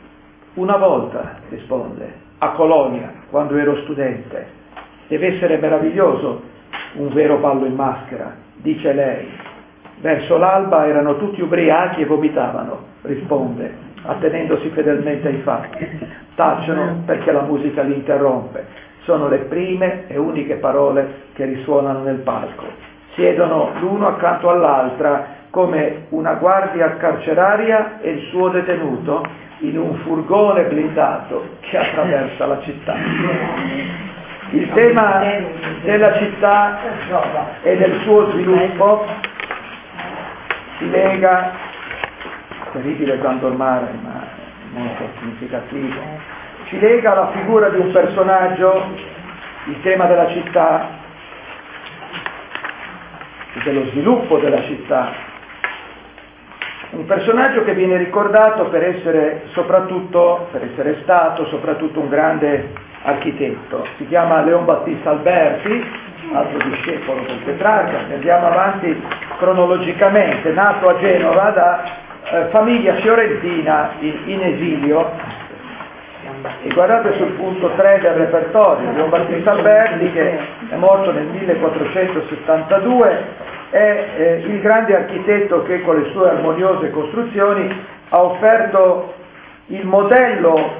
Una volta, risponde, a Colonia, quando ero studente. Deve essere meraviglioso un vero ballo in maschera, dice lei. Verso l'alba erano tutti ubriachi e vomitavano, risponde, attenendosi fedelmente ai fatti. tacciono perché la musica li interrompe. Sono le prime e uniche parole che risuonano nel palco. Siedono l'uno accanto all'altra come una guardia carceraria e il suo detenuto in un furgone blindato che attraversa la città. Il tema della città e del suo sviluppo si lega, terribile quanto ormai, ma molto significativo, ci lega alla figura di un personaggio, il tema della città e dello sviluppo della città. Un personaggio che viene ricordato per essere stato soprattutto un grande architetto. Si chiama Leon Battista Alberti, altro discepolo del Petrarca. Andiamo avanti cronologicamente, nato a Genova da famiglia fiorentina in esilio. E guardate sul punto 3 del repertorio, Leon Battista Alberti, che è morto nel 1472, è il grande architetto che con le sue armoniose costruzioni ha offerto il modello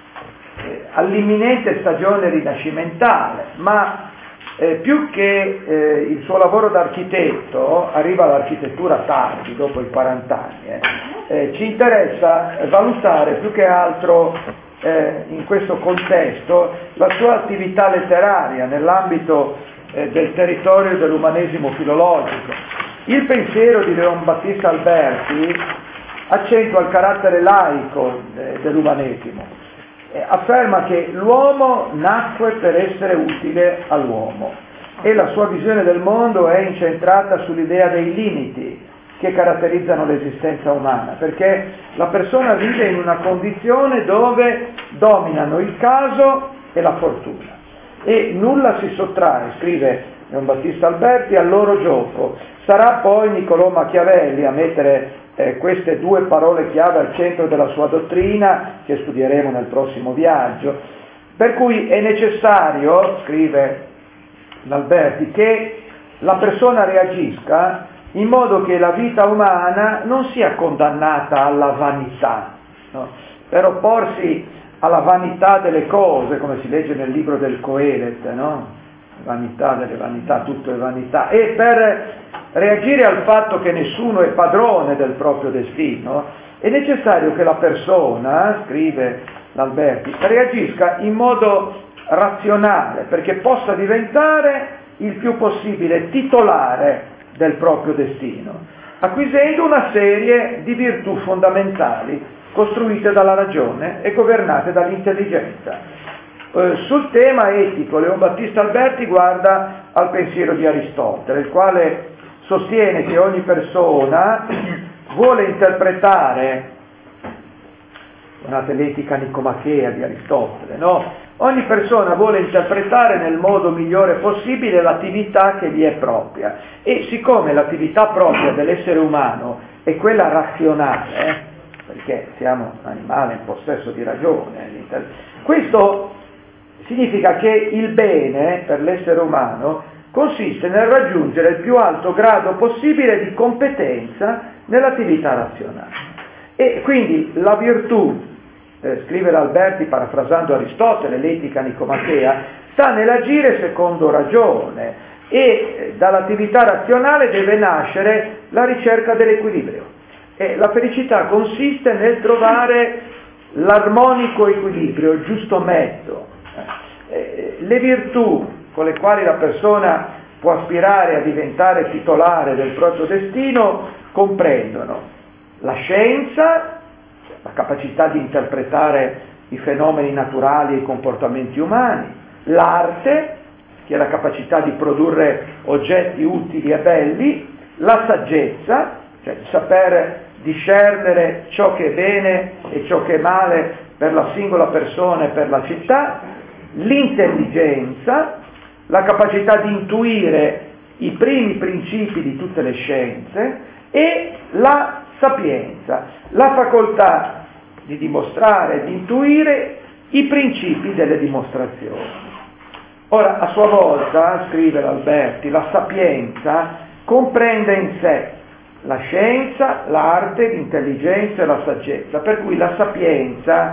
all'imminente stagione rinascimentale, ma più che il suo lavoro da architetto, arriva l'architettura tardi, dopo i 40 anni, ci interessa valutare più che altro in questo contesto la sua attività letteraria nell'ambito del territorio dell'umanesimo filologico. Il pensiero di Leon Battista Alberti accentua il carattere laico dell'umanesimo, afferma che l'uomo nacque per essere utile all'uomo e la sua visione del mondo è incentrata sull'idea dei limiti che caratterizzano l'esistenza umana, perché la persona vive in una condizione dove dominano il caso e la fortuna e nulla si sottrae, scrive Leon Battista Alberti, al loro gioco. Sarà poi Niccolò Machiavelli a mettere queste due parole chiave al centro della sua dottrina, che studieremo nel prossimo viaggio, per cui è necessario, scrive Alberti, che la persona reagisca in modo che la vita umana non sia condannata alla vanità, no? Per opporsi alla vanità delle cose, come si legge nel libro del Coelet, no? Vanità delle vanità, tutto è vanità, e per reagire al fatto che nessuno è padrone del proprio destino, è necessario che la persona, scrive Alberti, reagisca in modo razionale, perché possa diventare il più possibile titolare del proprio destino, acquisendo una serie di virtù fondamentali costruite dalla ragione e governate dall'intelligenza. Sul tema etico, Leon Battista Alberti guarda al pensiero di Aristotele, il quale sostiene che ogni persona vuole interpretare, guardate l'etica nicomachea di Aristotele, no? Ogni persona vuole interpretare nel modo migliore possibile l'attività che gli è propria e siccome l'attività propria dell'essere umano è quella razionale, perché siamo animali in possesso di ragione, questo significa che il bene per l'essere umano consiste nel raggiungere il più alto grado possibile di competenza nell'attività razionale. E quindi la virtù, scrive Alberti parafrasando Aristotele, l'etica nicomachea, sta nell'agire secondo ragione e dall'attività razionale deve nascere la ricerca dell'equilibrio. E la felicità consiste nel trovare l'armonico equilibrio, il giusto mezzo. Le virtù con le quali la persona può aspirare a diventare titolare del proprio destino comprendono la scienza, la capacità di interpretare i fenomeni naturali e i comportamenti umani, l'arte, che è la capacità di produrre oggetti utili e belli, la saggezza, cioè il saper discernere ciò che è bene e ciò che è male per la singola persona e per la città, l'intelligenza, la capacità di intuire i primi principi di tutte le scienze e la sapienza, la facoltà di dimostrare, di intuire i principi delle dimostrazioni. Ora, a sua volta, scrive Alberti, la sapienza comprende in sé la scienza, l'arte, l'intelligenza e la saggezza, per cui la sapienza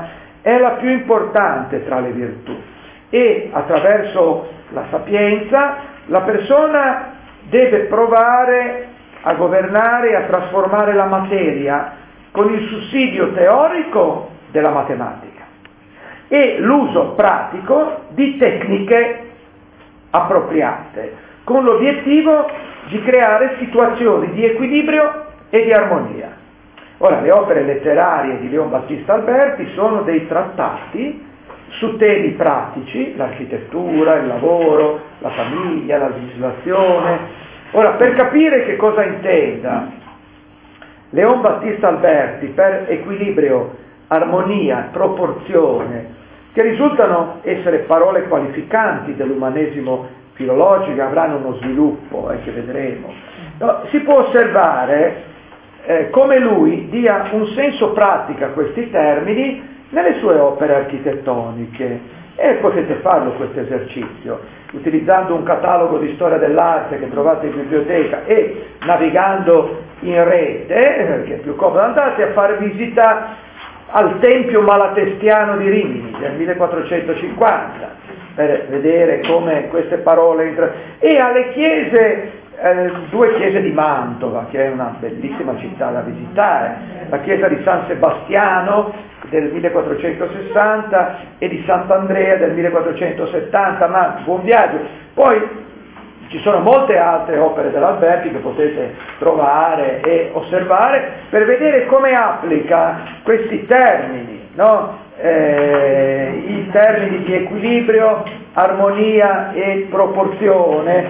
è la più importante tra le virtù e attraverso la sapienza la persona deve provare a governare e a trasformare la materia con il sussidio teorico della matematica e l'uso pratico di tecniche appropriate, con l'obiettivo di creare situazioni di equilibrio e di armonia. Ora, le opere letterarie di Leon Battista Alberti sono dei trattati su temi pratici, l'architettura, il lavoro, la famiglia, la legislazione. Ora, per capire che cosa intenda Leon Battista Alberti per equilibrio, armonia, proporzione, che risultano essere parole qualificanti dell'umanesimo filologico, avranno uno sviluppo che vedremo, no, si può osservare come lui dia un senso pratico a questi termini nelle sue opere architettoniche, e potete farlo questo esercizio utilizzando un catalogo di storia dell'arte che trovate in biblioteca e navigando in rete, perché è più comodo. Andate a fare visita al Tempio Malatestiano di Rimini del 1450 per vedere come queste parole e alle chiese, due chiese di Mantova, che è una bellissima città da visitare, la chiesa di San Sebastiano del 1460 e di Sant'Andrea del 1470, ma buon viaggio. Poi ci sono molte altre opere dell'Alberti che potete trovare e osservare per vedere come applica questi termini, no? I termini di equilibrio, armonia e proporzione,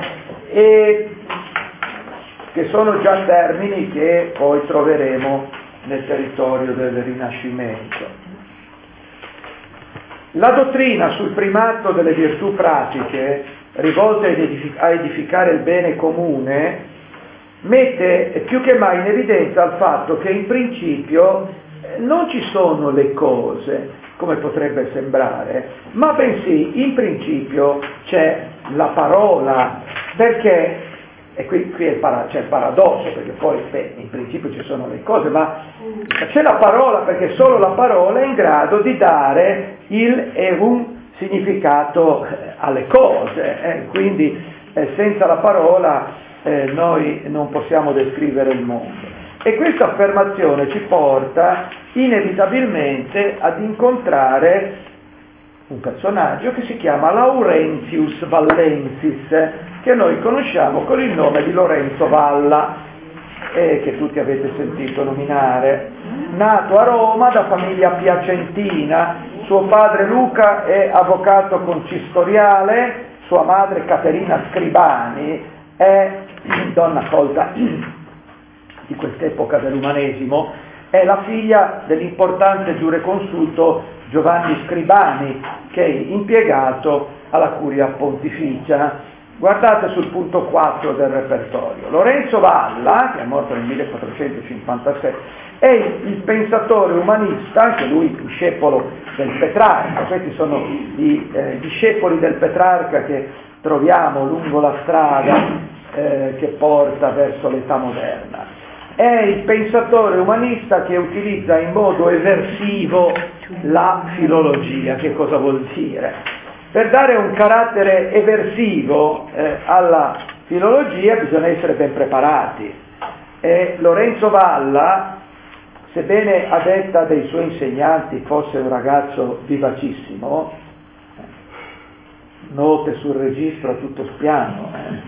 che sono già termini che poi troveremo nel territorio del Rinascimento. La dottrina sul primato delle virtù pratiche, rivolte a edificare il bene comune, mette più che mai in evidenza il fatto che in principio non ci sono le cose, come potrebbe sembrare, ma bensì in principio c'è la parola, perché, e qui c'è il paradosso, perché poi in principio ci sono le cose, ma c'è la parola perché solo la parola è in grado di dare il e un significato alle cose, quindi senza la parola noi non possiamo descrivere il mondo. E questa affermazione ci porta inevitabilmente ad incontrare un personaggio che si chiama Laurentius Vallensis, che noi conosciamo con il nome di Lorenzo Valla, che tutti avete sentito nominare. Nato a Roma da famiglia piacentina, suo padre Luca è avvocato consistoriale, sua madre Caterina Scribani è donna colta di quest'epoca dell'umanesimo, è la figlia dell'importante giureconsulto Giovanni Scribani, che è impiegato alla curia pontificia. Guardate sul punto 4 del repertorio. Lorenzo Valla, che è morto nel 1456, è il pensatore umanista, anche lui discepolo del Petrarca. Questi sono i discepoli del Petrarca che troviamo lungo la strada che porta verso l'età moderna. È il pensatore umanista che utilizza in modo eversivo la filologia. Che cosa vuol dire? Per dare un carattere eversivo alla filologia bisogna essere ben preparati. Lorenzo Valla, sebbene a detta dei suoi insegnanti fosse un ragazzo vivacissimo, note sul registro a tutto spiano,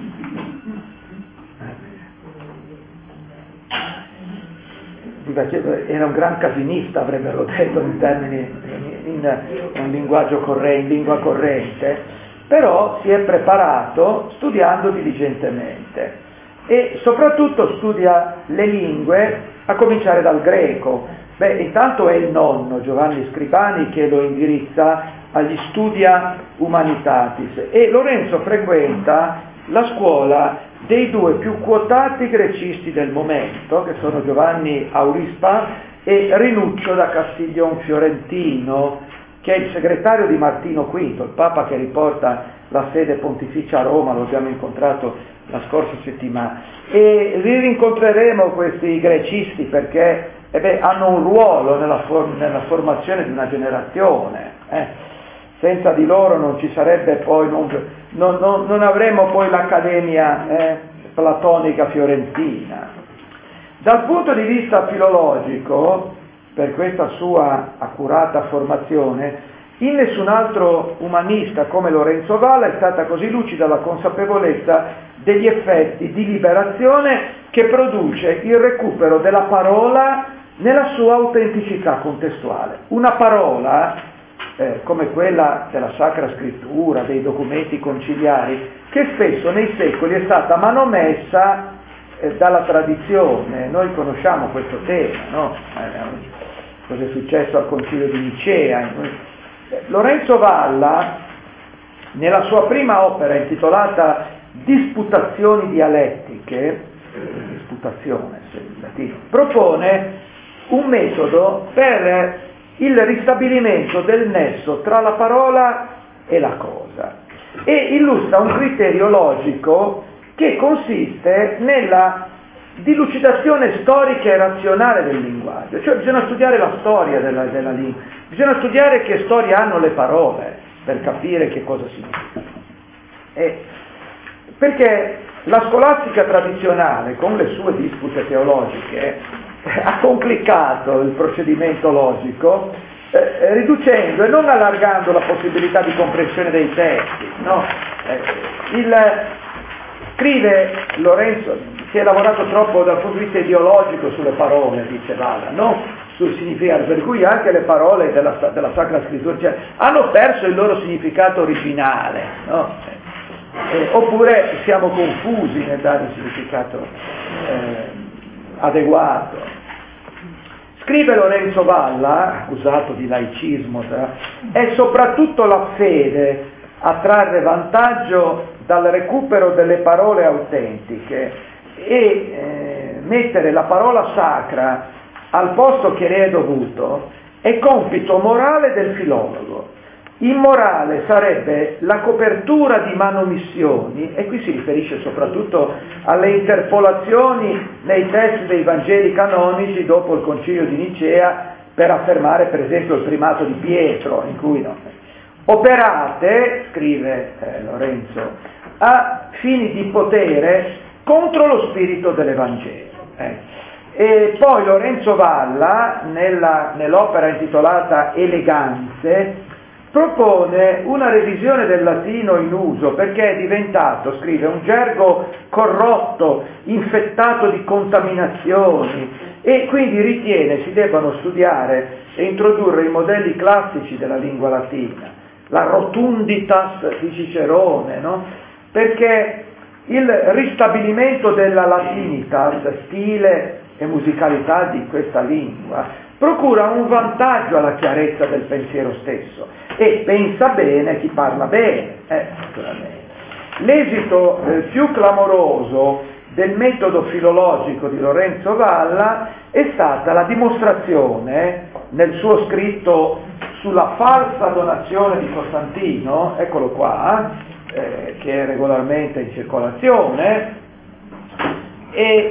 era un gran casinista, avrebbero detto in termini, in linguaggio corrente, in lingua corrente, però si è preparato studiando diligentemente e soprattutto studia le lingue a cominciare dal greco. Intanto è il nonno Giovanni Scribani che lo indirizza agli Studia Humanitatis e Lorenzo frequenta la scuola dei due più quotati grecisti del momento, che sono Giovanni Aurispa e Rinuccio da Castiglion Fiorentino, che è il segretario di Martino V, il Papa che riporta la sede pontificia a Roma, lo abbiamo incontrato la scorsa settimana. E li rincontreremo questi grecisti perché hanno un ruolo nella formazione di una generazione. Senza di loro non ci sarebbe poi, non avremo poi l'Accademia platonica fiorentina. Dal punto di vista filologico, per questa sua accurata formazione, in nessun altro umanista come Lorenzo Valla è stata così lucida la consapevolezza degli effetti di liberazione che produce il recupero della parola nella sua autenticità contestuale. Una parola, come quella della Sacra Scrittura, dei documenti conciliari, che spesso nei secoli è stata manomessa dalla tradizione. Noi conosciamo questo tema, no? Cosa è successo al Concilio di Nicea. Lorenzo Valla, nella sua prima opera intitolata Disputazioni dialettiche, disputazione in latino, propone un metodo per il ristabilimento del nesso tra la parola e la cosa e illustra un criterio logico che consiste nella dilucidazione storica e razionale del linguaggio, cioè bisogna studiare la storia della lingua, bisogna studiare che storia hanno le parole per capire che cosa significano. Perché la scolastica tradizionale, con le sue dispute teologiche, ha complicato il procedimento logico, riducendo e non allargando la possibilità di comprensione dei testi. No? Scrive Lorenzo, si è lavorato troppo dal punto di vista ideologico sulle parole, dice Valla, non sul significato, per cui anche le parole della Sacra Scrittura hanno perso il loro significato originale, no? Oppure siamo confusi nel dare un significato adeguato. Scrive Lorenzo Valla, accusato di laicismo, è soprattutto la fede a trarre vantaggio dal recupero delle parole autentiche e mettere la parola sacra al posto che le è dovuto è compito morale del filologo. Immorale sarebbe la copertura di manomissioni, e qui si riferisce soprattutto alle interpolazioni nei testi dei Vangeli canonici dopo il Concilio di Nicea per affermare per esempio il primato di Pietro, in cui operate, scrive Lorenzo, a fini di potere contro lo spirito dell'Evangelo. E poi Lorenzo Valla, nell'opera intitolata Eleganze, propone una revisione del latino in uso perché è diventato, scrive, un gergo corrotto, infettato di contaminazioni e quindi ritiene si debbano studiare e introdurre i modelli classici della lingua latina, la rotunditas di Cicerone, no? Perché il ristabilimento della latinitas, stile e musicalità di questa lingua, procura un vantaggio alla chiarezza del pensiero stesso e pensa bene chi parla bene, naturalmente. L'esito più clamoroso del metodo filologico di Lorenzo Valla è stata la dimostrazione nel suo scritto sulla falsa donazione di Costantino, eccolo qua, che è regolarmente in circolazione, e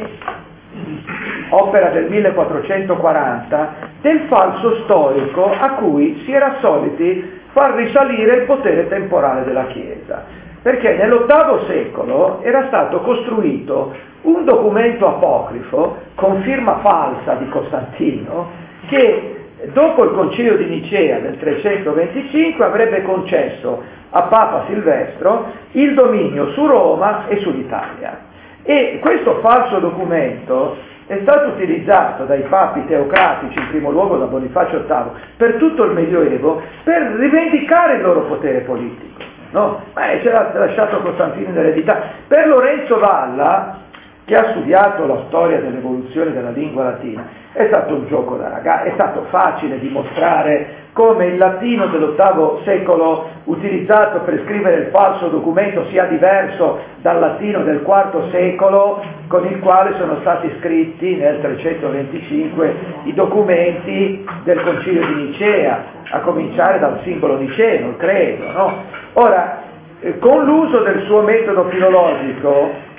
opera del 1440, del falso storico a cui si era soliti far risalire il potere temporale della Chiesa, perché nell'VIII secolo era stato costruito un documento apocrifo con firma falsa di Costantino che dopo il Concilio di Nicea del 325 avrebbe concesso a Papa Silvestro il dominio su Roma e sull'Italia. E questo falso documento è stato utilizzato dai papi teocratici, in primo luogo da Bonifacio VIII, per tutto il Medioevo per rivendicare il loro potere politico. No? Ce l'ha lasciato Costantino in eredità. Per Lorenzo Valla, che ha studiato la storia dell'evoluzione della lingua latina, è stato un gioco da ragazzi, è stato facile dimostrare come il latino dell'VIII secolo utilizzato per scrivere il falso documento sia diverso dal latino del IV secolo con il quale sono stati scritti nel 325 i documenti del Concilio di Nicea, a cominciare dal simbolo niceno, il credo, no? Ora, con l'uso del suo metodo filologico,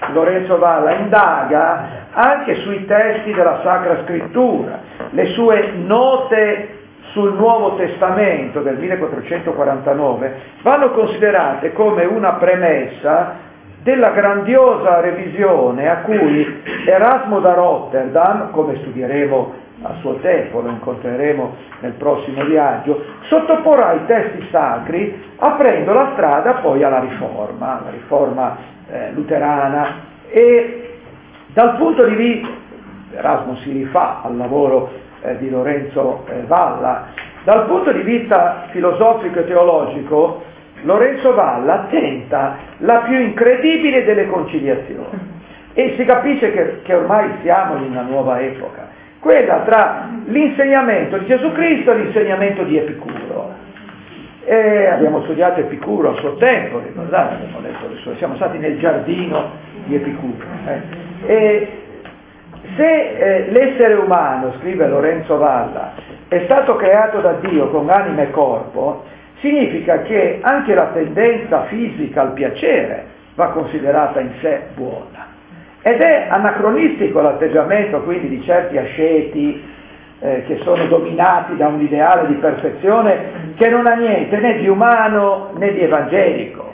Lorenzo Valla indaga anche sui testi della Sacra Scrittura, le sue note sul Nuovo Testamento del 1449 vanno considerate come una premessa della grandiosa revisione a cui Erasmo da Rotterdam, come studieremo a suo tempo, lo incontreremo nel prossimo viaggio, sottoporrà i testi sacri aprendo la strada poi alla riforma luterana. E dal punto di vista, Erasmo si rifà al lavoro di Lorenzo Valla, dal punto di vista filosofico e teologico, Lorenzo Valla tenta la più incredibile delle conciliazioni, e si capisce che ormai siamo in una nuova epoca, quella tra l'insegnamento di Gesù Cristo e l'insegnamento di Epicuro. Abbiamo studiato Epicuro a suo tempo, ricordate, abbiamo letto siamo stati nel giardino di Epicuro. E se l'essere umano, scrive Lorenzo Valla, è stato creato da Dio con anima e corpo, significa che anche la tendenza fisica al piacere va considerata in sé buona. Ed è anacronistico l'atteggiamento quindi di certi asceti che sono dominati da un ideale di perfezione che non ha niente né di umano né di evangelico.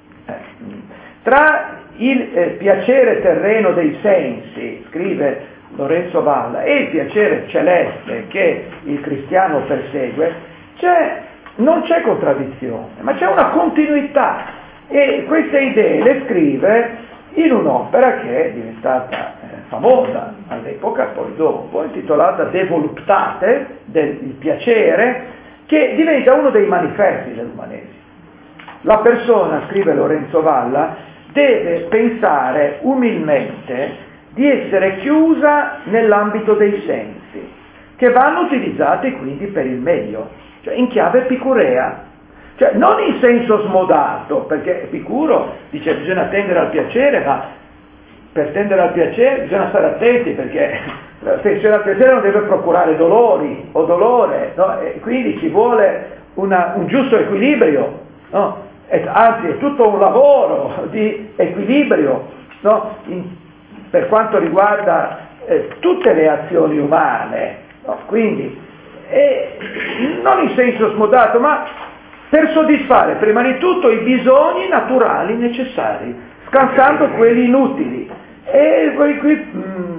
Tra il piacere terreno dei sensi, scrive Lorenzo Valla, e il piacere celeste che il cristiano persegue, non c'è contraddizione, ma c'è una continuità, e queste idee le scrive in un'opera che è diventata famosa all'epoca, poi dopo, intitolata De Voluptate, del piacere, che diventa uno dei manifesti dell'umanesimo. La persona, scrive Lorenzo Valla, deve pensare umilmente di essere chiusa nell'ambito dei sensi, che vanno utilizzati quindi per il meglio, cioè in chiave epicurea, cioè non in senso smodato, perché Epicuro dice bisogna tendere al piacere, ma per tendere al piacere bisogna stare attenti, perché l'attenzione al piacere non deve procurare dolori o dolore, no? E quindi ci vuole un giusto equilibrio, no? Anzi è tutto un lavoro di equilibrio, no? Per quanto riguarda tutte le azioni umane, no? Quindi non in senso smodato, ma per soddisfare prima di tutto i bisogni naturali necessari, scansando quelli inutili. E poi qui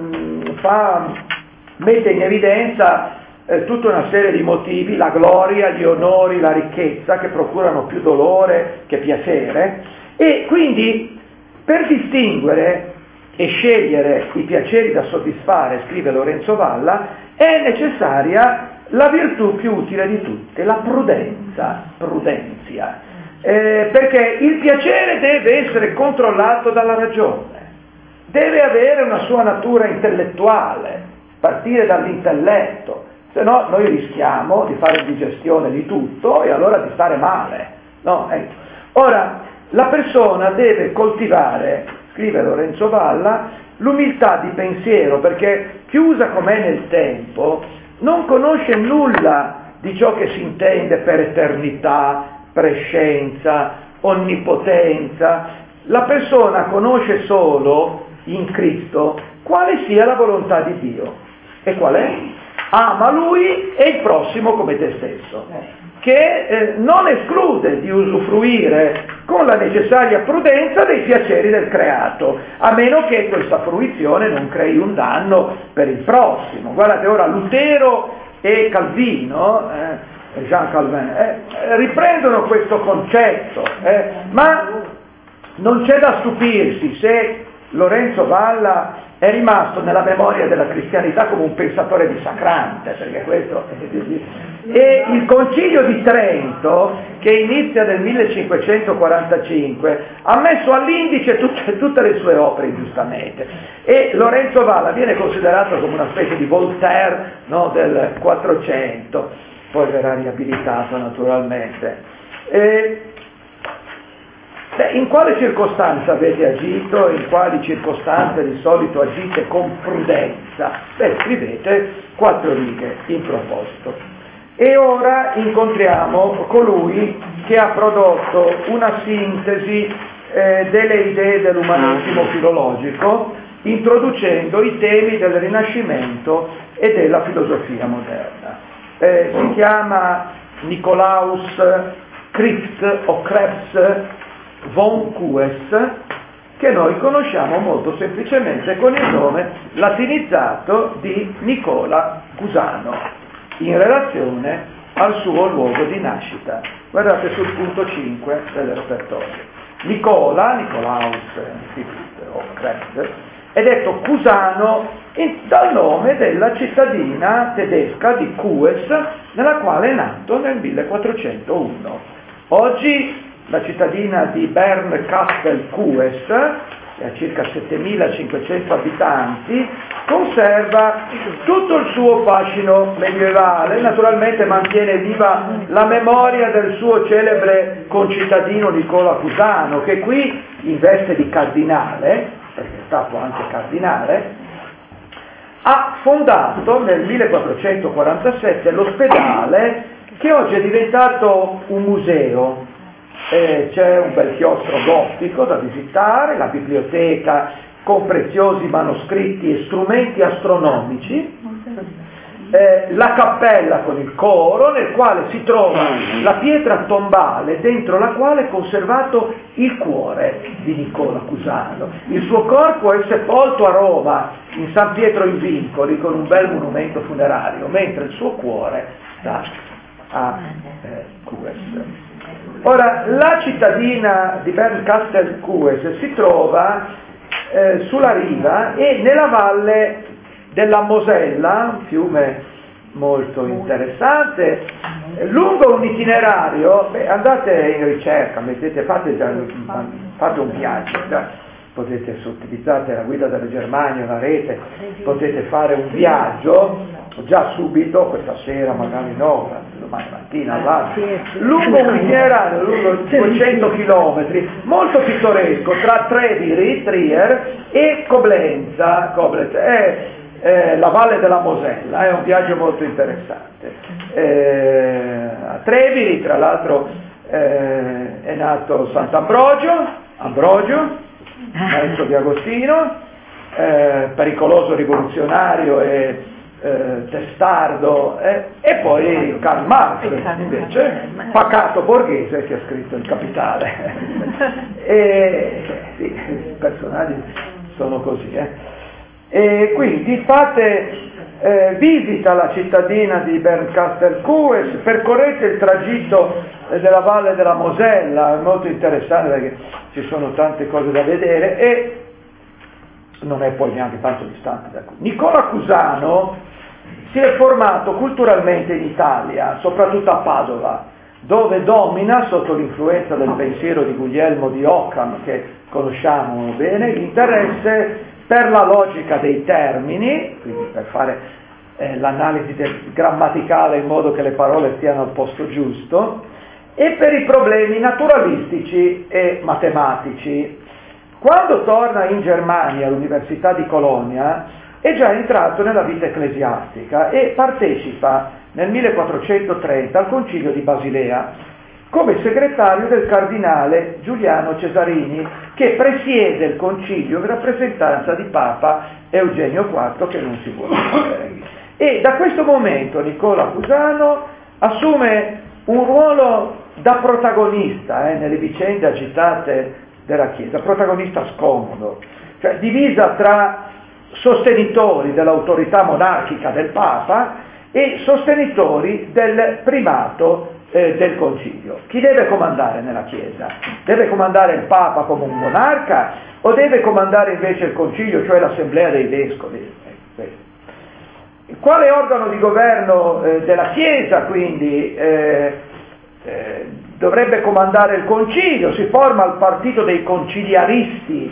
mette in evidenza tutta una serie di motivi, la gloria, gli onori, la ricchezza, che procurano più dolore che piacere, e quindi per distinguere e scegliere i piaceri da soddisfare, scrive Lorenzo Valla, è necessaria la virtù più utile di tutte, la prudenzia, perché il piacere deve essere controllato dalla ragione, deve avere una sua natura intellettuale, partire dall'intelletto, se no noi rischiamo di fare digestione di tutto e allora di stare male. No? Ora, la persona deve coltivare, scrive Lorenzo Valla, l'umiltà di pensiero, perché chiusa com'è nel tempo, non conosce nulla di ciò che si intende per eternità, prescienza, onnipotenza. La persona conosce solo in Cristo quale sia la volontà di Dio. E qual è? Ama Lui e il prossimo come te stesso, che non esclude di usufruire con la necessaria prudenza dei piaceri del creato, a meno che questa fruizione non crei un danno per il prossimo. Guardate, ora Lutero e Calvino, Jean Calvin, riprendono questo concetto, ma non c'è da stupirsi se Lorenzo Valla è rimasto nella memoria della cristianità come un pensatore dissacrante, perché questo e il Concilio di Trento, che inizia nel 1545, ha messo all'indice tutte le sue opere, giustamente, e Lorenzo Valla viene considerato come una specie di Voltaire, no, del 400, poi verrà riabilitato naturalmente. In quale circostanza avete agito? In quali circostanze di solito agite con prudenza? Scrivete 4 righe in proposito. E ora incontriamo colui che ha prodotto una sintesi delle idee dell'umanesimo filologico, introducendo i temi del Rinascimento e della filosofia moderna. Si chiama Nicolaus Krebs o Krebs von Kues, che noi conosciamo molto semplicemente con il nome latinizzato di Nicola Cusano, in relazione al suo luogo di nascita. Guardate sul punto 5 del repertorio. Nicolaus o Krebs, è detto Cusano dal nome della cittadina tedesca di Kues, nella quale è nato nel 1401. Oggi la cittadina di Bernkastel-Kues, che ha circa 7.500 abitanti, conserva tutto il suo fascino medievale, naturalmente mantiene viva la memoria del suo celebre concittadino Nicola Cusano, che qui in veste di cardinale, perché è stato anche cardinale, ha fondato nel 1447 l'ospedale che oggi è diventato un museo. C'è un bel chiostro gotico da visitare, la biblioteca con preziosi manoscritti e strumenti astronomici, la cappella con il coro nel quale si trova la pietra tombale dentro la quale è conservato il cuore di Nicola Cusano. Il suo corpo è sepolto a Roma, in San Pietro in Vincoli, con un bel monumento funerario, mentre il suo cuore sta a Kues. Ora, la cittadina di Bernkastel-Kues si trova sulla riva e nella valle della Mosella, un fiume molto interessante, lungo un itinerario. Andate in ricerca, fate un viaggio, potete, se utilizzate la guida della Germania, la rete, potete fare un viaggio già subito, questa sera magari no, domani mattina, lungo un itinerario, lungo 200 km, molto pittoresco, tra Treviri, Trier e Coblenza, la Valle della Mosella, è un viaggio molto interessante. A Treviri, tra l'altro, è nato Sant'Ambrogio, maestro di Agostino, pericoloso rivoluzionario e testardo, e poi Karl Marx invece, pacato borghese, che ha scritto Il Capitale. Sì, i personaggi sono così. E quindi fate visita alla cittadina di Bernkastel-Kues, percorrete il tragitto della Valle della Mosella, è molto interessante perché ci sono tante cose da vedere e non è poi neanche tanto distante da qui. Nicola Cusano si è formato culturalmente in Italia, soprattutto a Padova, dove domina, sotto l'influenza del pensiero di Guglielmo di Occam, che conosciamo bene, l'interesse per la logica dei termini, quindi per fare l'analisi grammaticale in modo che le parole stiano al posto giusto, e per i problemi naturalistici e matematici. Quando torna in Germania all'Università di Colonia è già entrato nella vita ecclesiastica e partecipa nel 1430 al Concilio di Basilea come segretario del cardinale Giuliano Cesarini, che presiede il concilio in rappresentanza di Papa Eugenio IV, che non si vuole vedere. E da questo momento Nicola Cusano assume un ruolo da protagonista nelle vicende agitate della Chiesa, protagonista scomodo, cioè divisa tra sostenitori dell'autorità monarchica del Papa e sostenitori del primato del Concilio. Chi deve comandare nella Chiesa? Deve comandare il Papa come un monarca o deve comandare invece il Concilio, cioè l'Assemblea dei Vescovi? Quale organo di governo della Chiesa quindi dovrebbe comandare il Concilio? Si forma il partito dei conciliaristi.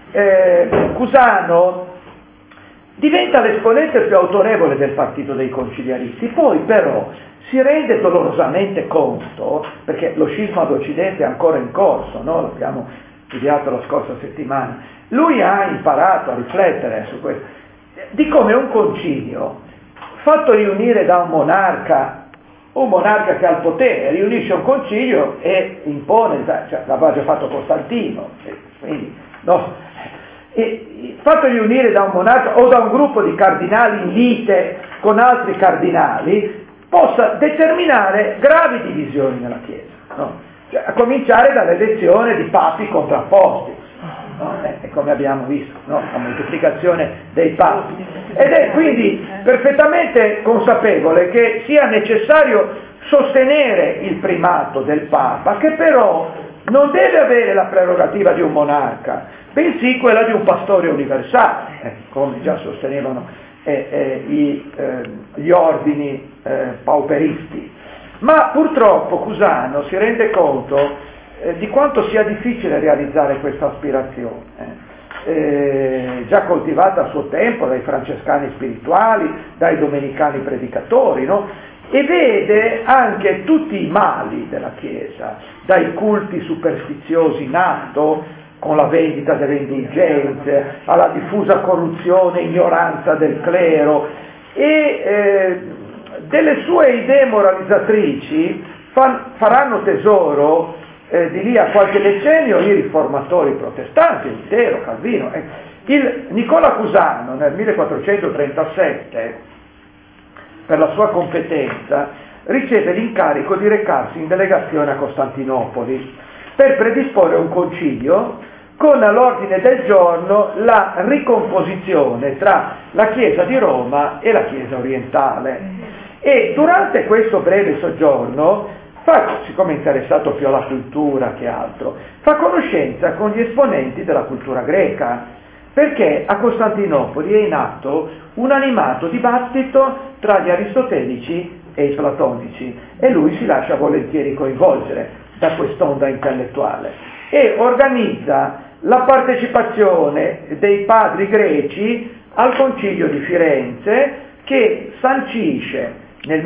Cusano diventa l'esponente più autorevole del partito dei conciliaristi, poi però si rende dolorosamente conto, perché lo scisma d'Occidente è ancora in corso, no? L'abbiamo studiato la scorsa settimana, lui ha imparato a riflettere su questo, di come un concilio fatto riunire da un monarca un monarca che ha il potere, riunisce un concilio e impone, cioè l'aveva già fatto Costantino, quindi, no? E fatogli unire da un monarca o da un gruppo di cardinali in lite con altri cardinali, possa determinare gravi divisioni nella Chiesa, no? Cioè, a cominciare dall'elezione di papi contrapposti, no? Come abbiamo visto, no? La moltiplicazione dei papi. Ed è quindi perfettamente consapevole che sia necessario sostenere il primato del Papa, che però non deve avere la prerogativa di un monarca, bensì quella di un pastore universale, come già sostenevano gli ordini pauperisti. Ma purtroppo Cusano si rende conto di quanto sia difficile realizzare questa aspirazione, già coltivata a suo tempo dai francescani spirituali, dai domenicani predicatori, no? E vede anche tutti i mali della Chiesa, dai culti superstiziosi in atto, con la vendita delle indulgenze, alla diffusa corruzione e ignoranza del clero, e delle sue idee moralizzatrici faranno tesoro di lì a qualche decennio i riformatori protestanti, Lutero, Calvino. Il Nicola Cusano nel 1437, per la sua competenza, riceve l'incarico di recarsi in delegazione a Costantinopoli per predisporre un concilio con all'ordine del giorno la ricomposizione tra la Chiesa di Roma e la Chiesa orientale. E durante questo breve soggiorno, siccome è interessato più alla cultura che altro, fa conoscenza con gli esponenti della cultura greca, perché a Costantinopoli è in atto un animato dibattito tra gli aristotelici e i platonici, e lui si lascia volentieri coinvolgere da quest'onda intellettuale e organizza la partecipazione dei padri greci al concilio di Firenze, che sancisce nel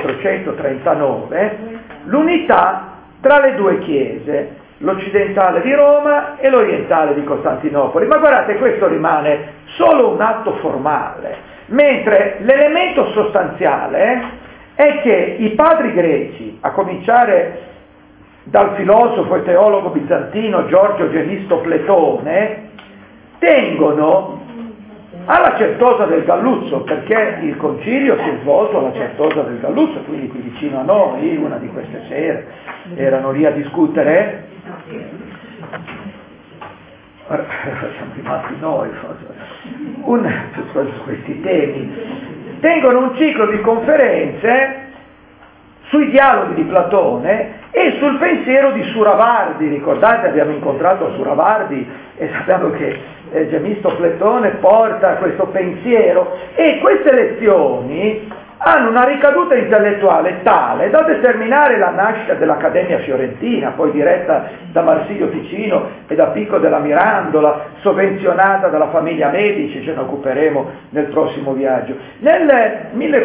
1439 l'unità tra le due chiese, l'occidentale di Roma e l'orientale di Costantinopoli. Ma guardate, questo rimane solo un atto formale, mentre l'elemento sostanziale è che i padri greci, a cominciare dal filosofo e teologo bizantino Giorgio Gemisto Pletone, tengono alla Certosa del Galluzzo, perché il concilio si è svolto alla Certosa del Galluzzo, quindi qui vicino a noi, una di queste sere erano lì a discutere. Siamo rimasti noi su questi temi. Tengono un ciclo di conferenze sui dialoghi di Platone e sul pensiero di Suravardi. Ricordate, abbiamo incontrato Suravardi e sappiamo che Gemisto Pletone porta questo pensiero, e queste lezioni hanno una ricaduta intellettuale tale da determinare la nascita dell'Accademia Fiorentina, poi diretta da Marsilio Ficino e da Pico della Mirandola, sovvenzionata dalla famiglia Medici, ce ne occuperemo nel prossimo viaggio. Nel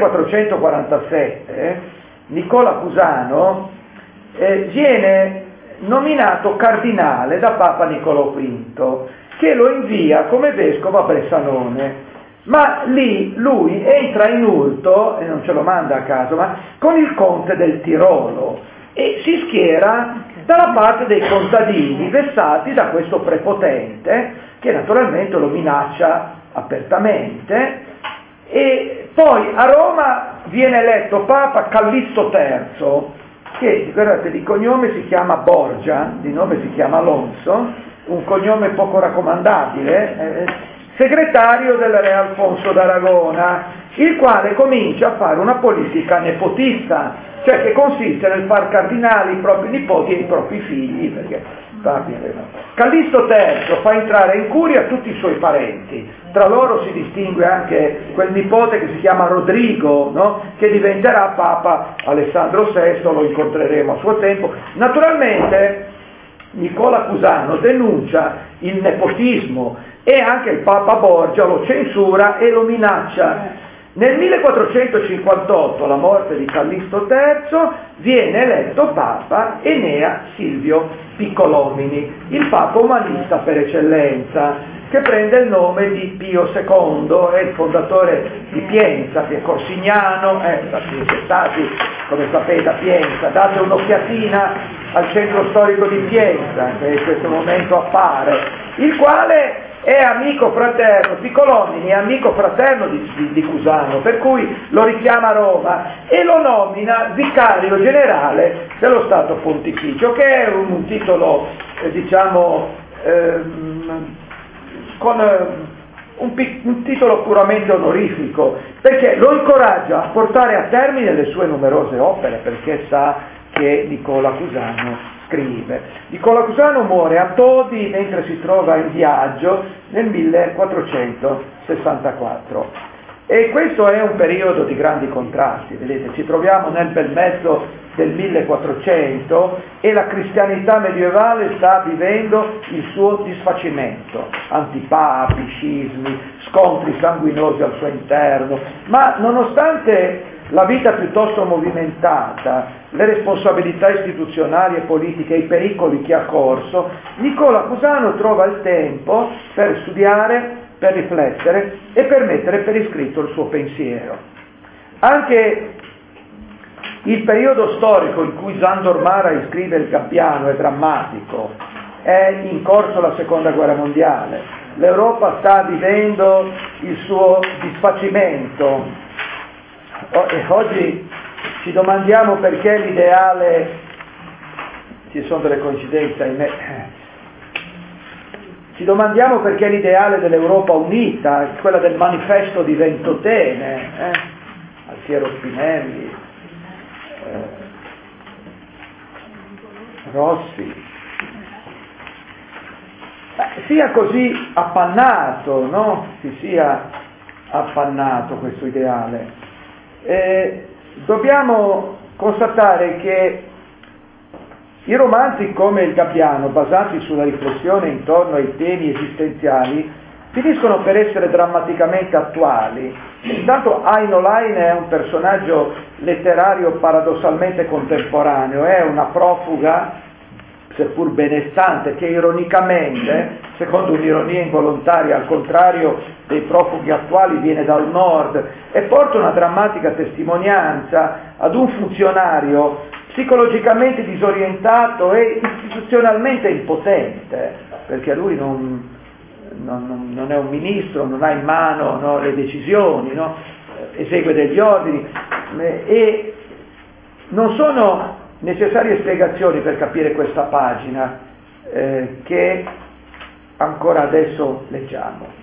1447 Nicola Cusano viene nominato cardinale da Papa Niccolò V, che lo invia come vescovo a Bressanone. Ma lì lui entra in urto, e non ce lo manda a caso, ma con il conte del Tirolo, e si schiera dalla parte dei contadini vessati da questo prepotente, che naturalmente lo minaccia apertamente. E poi a Roma viene eletto Papa Callisto III, che guardate, di cognome si chiama Borgia, di nome si chiama Alonso, un cognome poco raccomandabile, segretario del re Alfonso d'Aragona, il quale comincia a fare una politica nepotista, cioè che consiste nel far cardinali i propri nipoti e i propri figli, perché Callisto III fa entrare in curia tutti i suoi parenti, tra loro si distingue anche quel nipote che si chiama Rodrigo, no? Che diventerà Papa Alessandro VI, lo incontreremo a suo tempo. Naturalmente Nicola Cusano denuncia il nepotismo e anche il Papa Borgia lo censura e lo minaccia. Nel 1458, alla morte di Callisto III, viene eletto Papa Enea Silvio Piccolomini, il Papa umanista per eccellenza, che prende il nome di Pio II, è il fondatore di Pienza, che è corsignano, siete stati, come sapete, a Pienza, date un'occhiatina al centro storico di Pienza, che in questo momento appare, il quale è amico fraterno, Piccolomini è amico fraterno di Cusano, per cui lo richiama a Roma e lo nomina vicario generale dello Stato Pontificio, che è un titolo, con un titolo puramente onorifico, perché lo incoraggia a portare a termine le sue numerose opere, perché sa che Nicola Cusano scrive. Nicola Cusano muore a Todi mentre si trova in viaggio nel 1464 e questo è un periodo di grandi contrasti, vedete, ci troviamo nel bel mezzo del 1400 e la cristianità medievale sta vivendo il suo disfacimento, antipapi, scismi, scontri sanguinosi al suo interno, ma nonostante la vita piuttosto movimentata, le responsabilità istituzionali e politiche e i pericoli che ha corso, Nicola Cusano trova il tempo per studiare, per riflettere e per mettere per iscritto il suo pensiero. Anche il periodo storico in cui Sándor Márai scrive il Gabbiano è drammatico, è in corso la Seconda Guerra Mondiale, l'Europa sta vivendo il suo disfacimento. E oggi ci domandiamo perché l'ideale, ci sono delle coincidenze ahimè, ci domandiamo perché l'ideale dell'Europa unita, quella del manifesto di Ventotene, Altiero Spinelli, Rossi, sia così appannato, no? Si sia appannato questo ideale. Dobbiamo constatare che i romanzi come il Gabbiano, basati sulla riflessione intorno ai temi esistenziali, finiscono per essere drammaticamente attuali. Intanto Aino Laine è un personaggio letterario paradossalmente contemporaneo, è una profuga, seppur benestante, che ironicamente, secondo un'ironia involontaria, al contrario dei profughi attuali, viene dal nord e porta una drammatica testimonianza ad un funzionario psicologicamente disorientato e istituzionalmente impotente, perché lui non è un ministro, non ha in mano le decisioni, esegue degli ordini e non sono necessarie spiegazioni per capire questa pagina che ancora adesso leggiamo.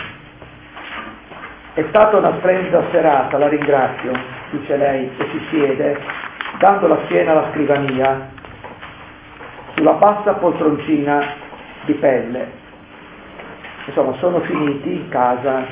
È stata una splendida serata, la ringrazio, dice lei, e si siede, dando la schiena alla scrivania, sulla bassa poltroncina di pelle. Insomma, sono finiti in casa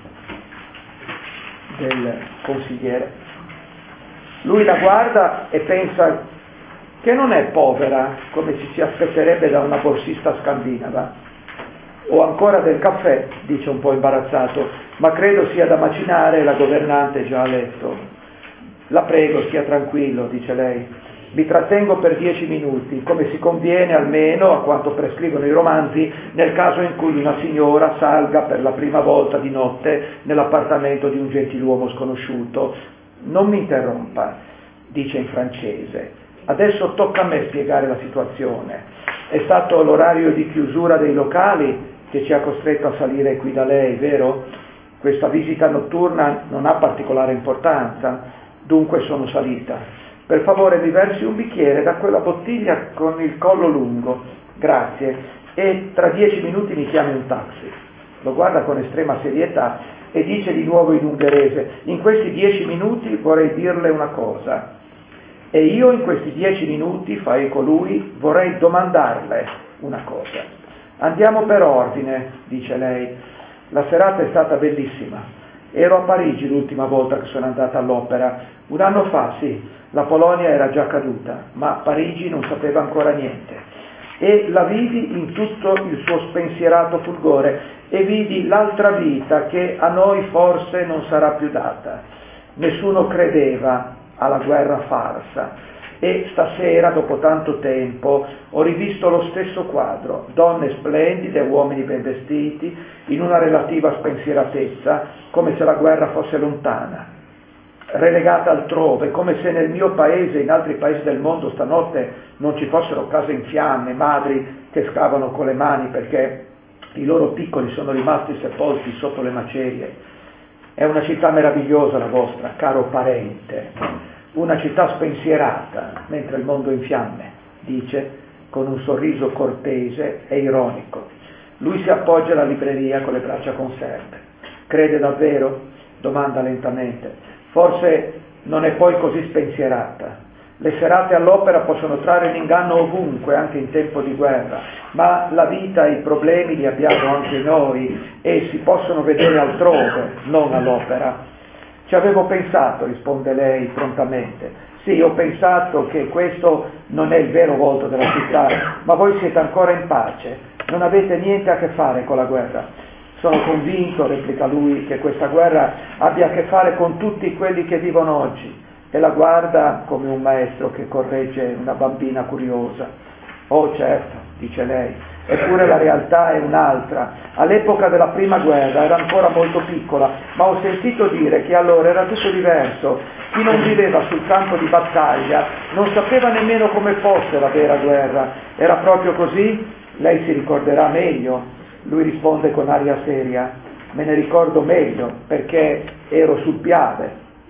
del consigliere. Lui la guarda e pensa che non è povera, come ci si aspetterebbe da una borsista scandinava. O ancora del caffè, dice un po' imbarazzato, ma credo sia da macinare, la governante già a letto. La prego, stia tranquillo, dice lei. Mi trattengo per 10 minuti, come si conviene almeno, a quanto prescrivono i romanzi, nel caso in cui una signora salga per la prima volta di notte nell'appartamento di un gentiluomo sconosciuto. Non mi interrompa, dice in francese. Adesso tocca a me spiegare la situazione. È stato l'orario di chiusura dei locali che ci ha costretto a salire qui da lei, vero? Questa visita notturna non ha particolare importanza, dunque sono salita. Per favore mi versi un bicchiere da quella bottiglia con il collo lungo, grazie, e tra 10 minuti mi chiami un taxi. Lo guarda con estrema serietà e dice di nuovo in ungherese: in questi 10 minuti vorrei dirle una cosa. E io in questi 10 minuti, fa eco lui, vorrei domandarle una cosa. Andiamo per ordine, dice lei. La serata è stata bellissima. Ero a Parigi l'ultima volta che sono andata all'opera. 1 anno fa, sì, la Polonia era già caduta, ma Parigi non sapeva ancora niente. E la vidi in tutto il suo spensierato fulgore e vidi l'altra vita che a noi forse non sarà più data. Nessuno credeva alla guerra farsa. e stasera, dopo tanto tempo, ho rivisto lo stesso quadro, donne splendide, uomini ben vestiti, in una relativa spensieratezza, come se la guerra fosse lontana, relegata altrove, come se nel mio paese e in altri paesi del mondo stanotte non ci fossero case in fiamme, madri che scavano con le mani perché i loro piccoli sono rimasti sepolti sotto le macerie. È una città meravigliosa la vostra, caro parente, una città spensierata, mentre il mondo è in fiamme, dice, con un sorriso cortese e ironico. Lui si appoggia alla libreria con le braccia conserve. Crede davvero? Domanda lentamente. Forse non è poi così spensierata. Le serate all'opera possono trarre in inganno ovunque, anche in tempo di guerra, ma la vita e i problemi li abbiamo anche noi e si possono vedere altrove, non all'opera. Ci avevo pensato, risponde lei prontamente. Sì, ho pensato che questo non è il vero volto della città, ma voi siete ancora in pace, non avete niente a che fare con la guerra. Sono convinto, replica lui, che questa guerra abbia a che fare con tutti quelli che vivono oggi. E la guarda come un maestro che corregge una bambina curiosa. Oh certo, dice lei, eppure la realtà è un'altra. All'epoca della prima guerra era ancora molto piccola, ma ho sentito dire che allora era tutto diverso. Chi non viveva sul campo di battaglia non sapeva nemmeno come fosse la vera guerra. Era proprio così? Lei si ricorderà meglio. Lui risponde con aria seria. Me ne ricordo meglio perché ero sul Piave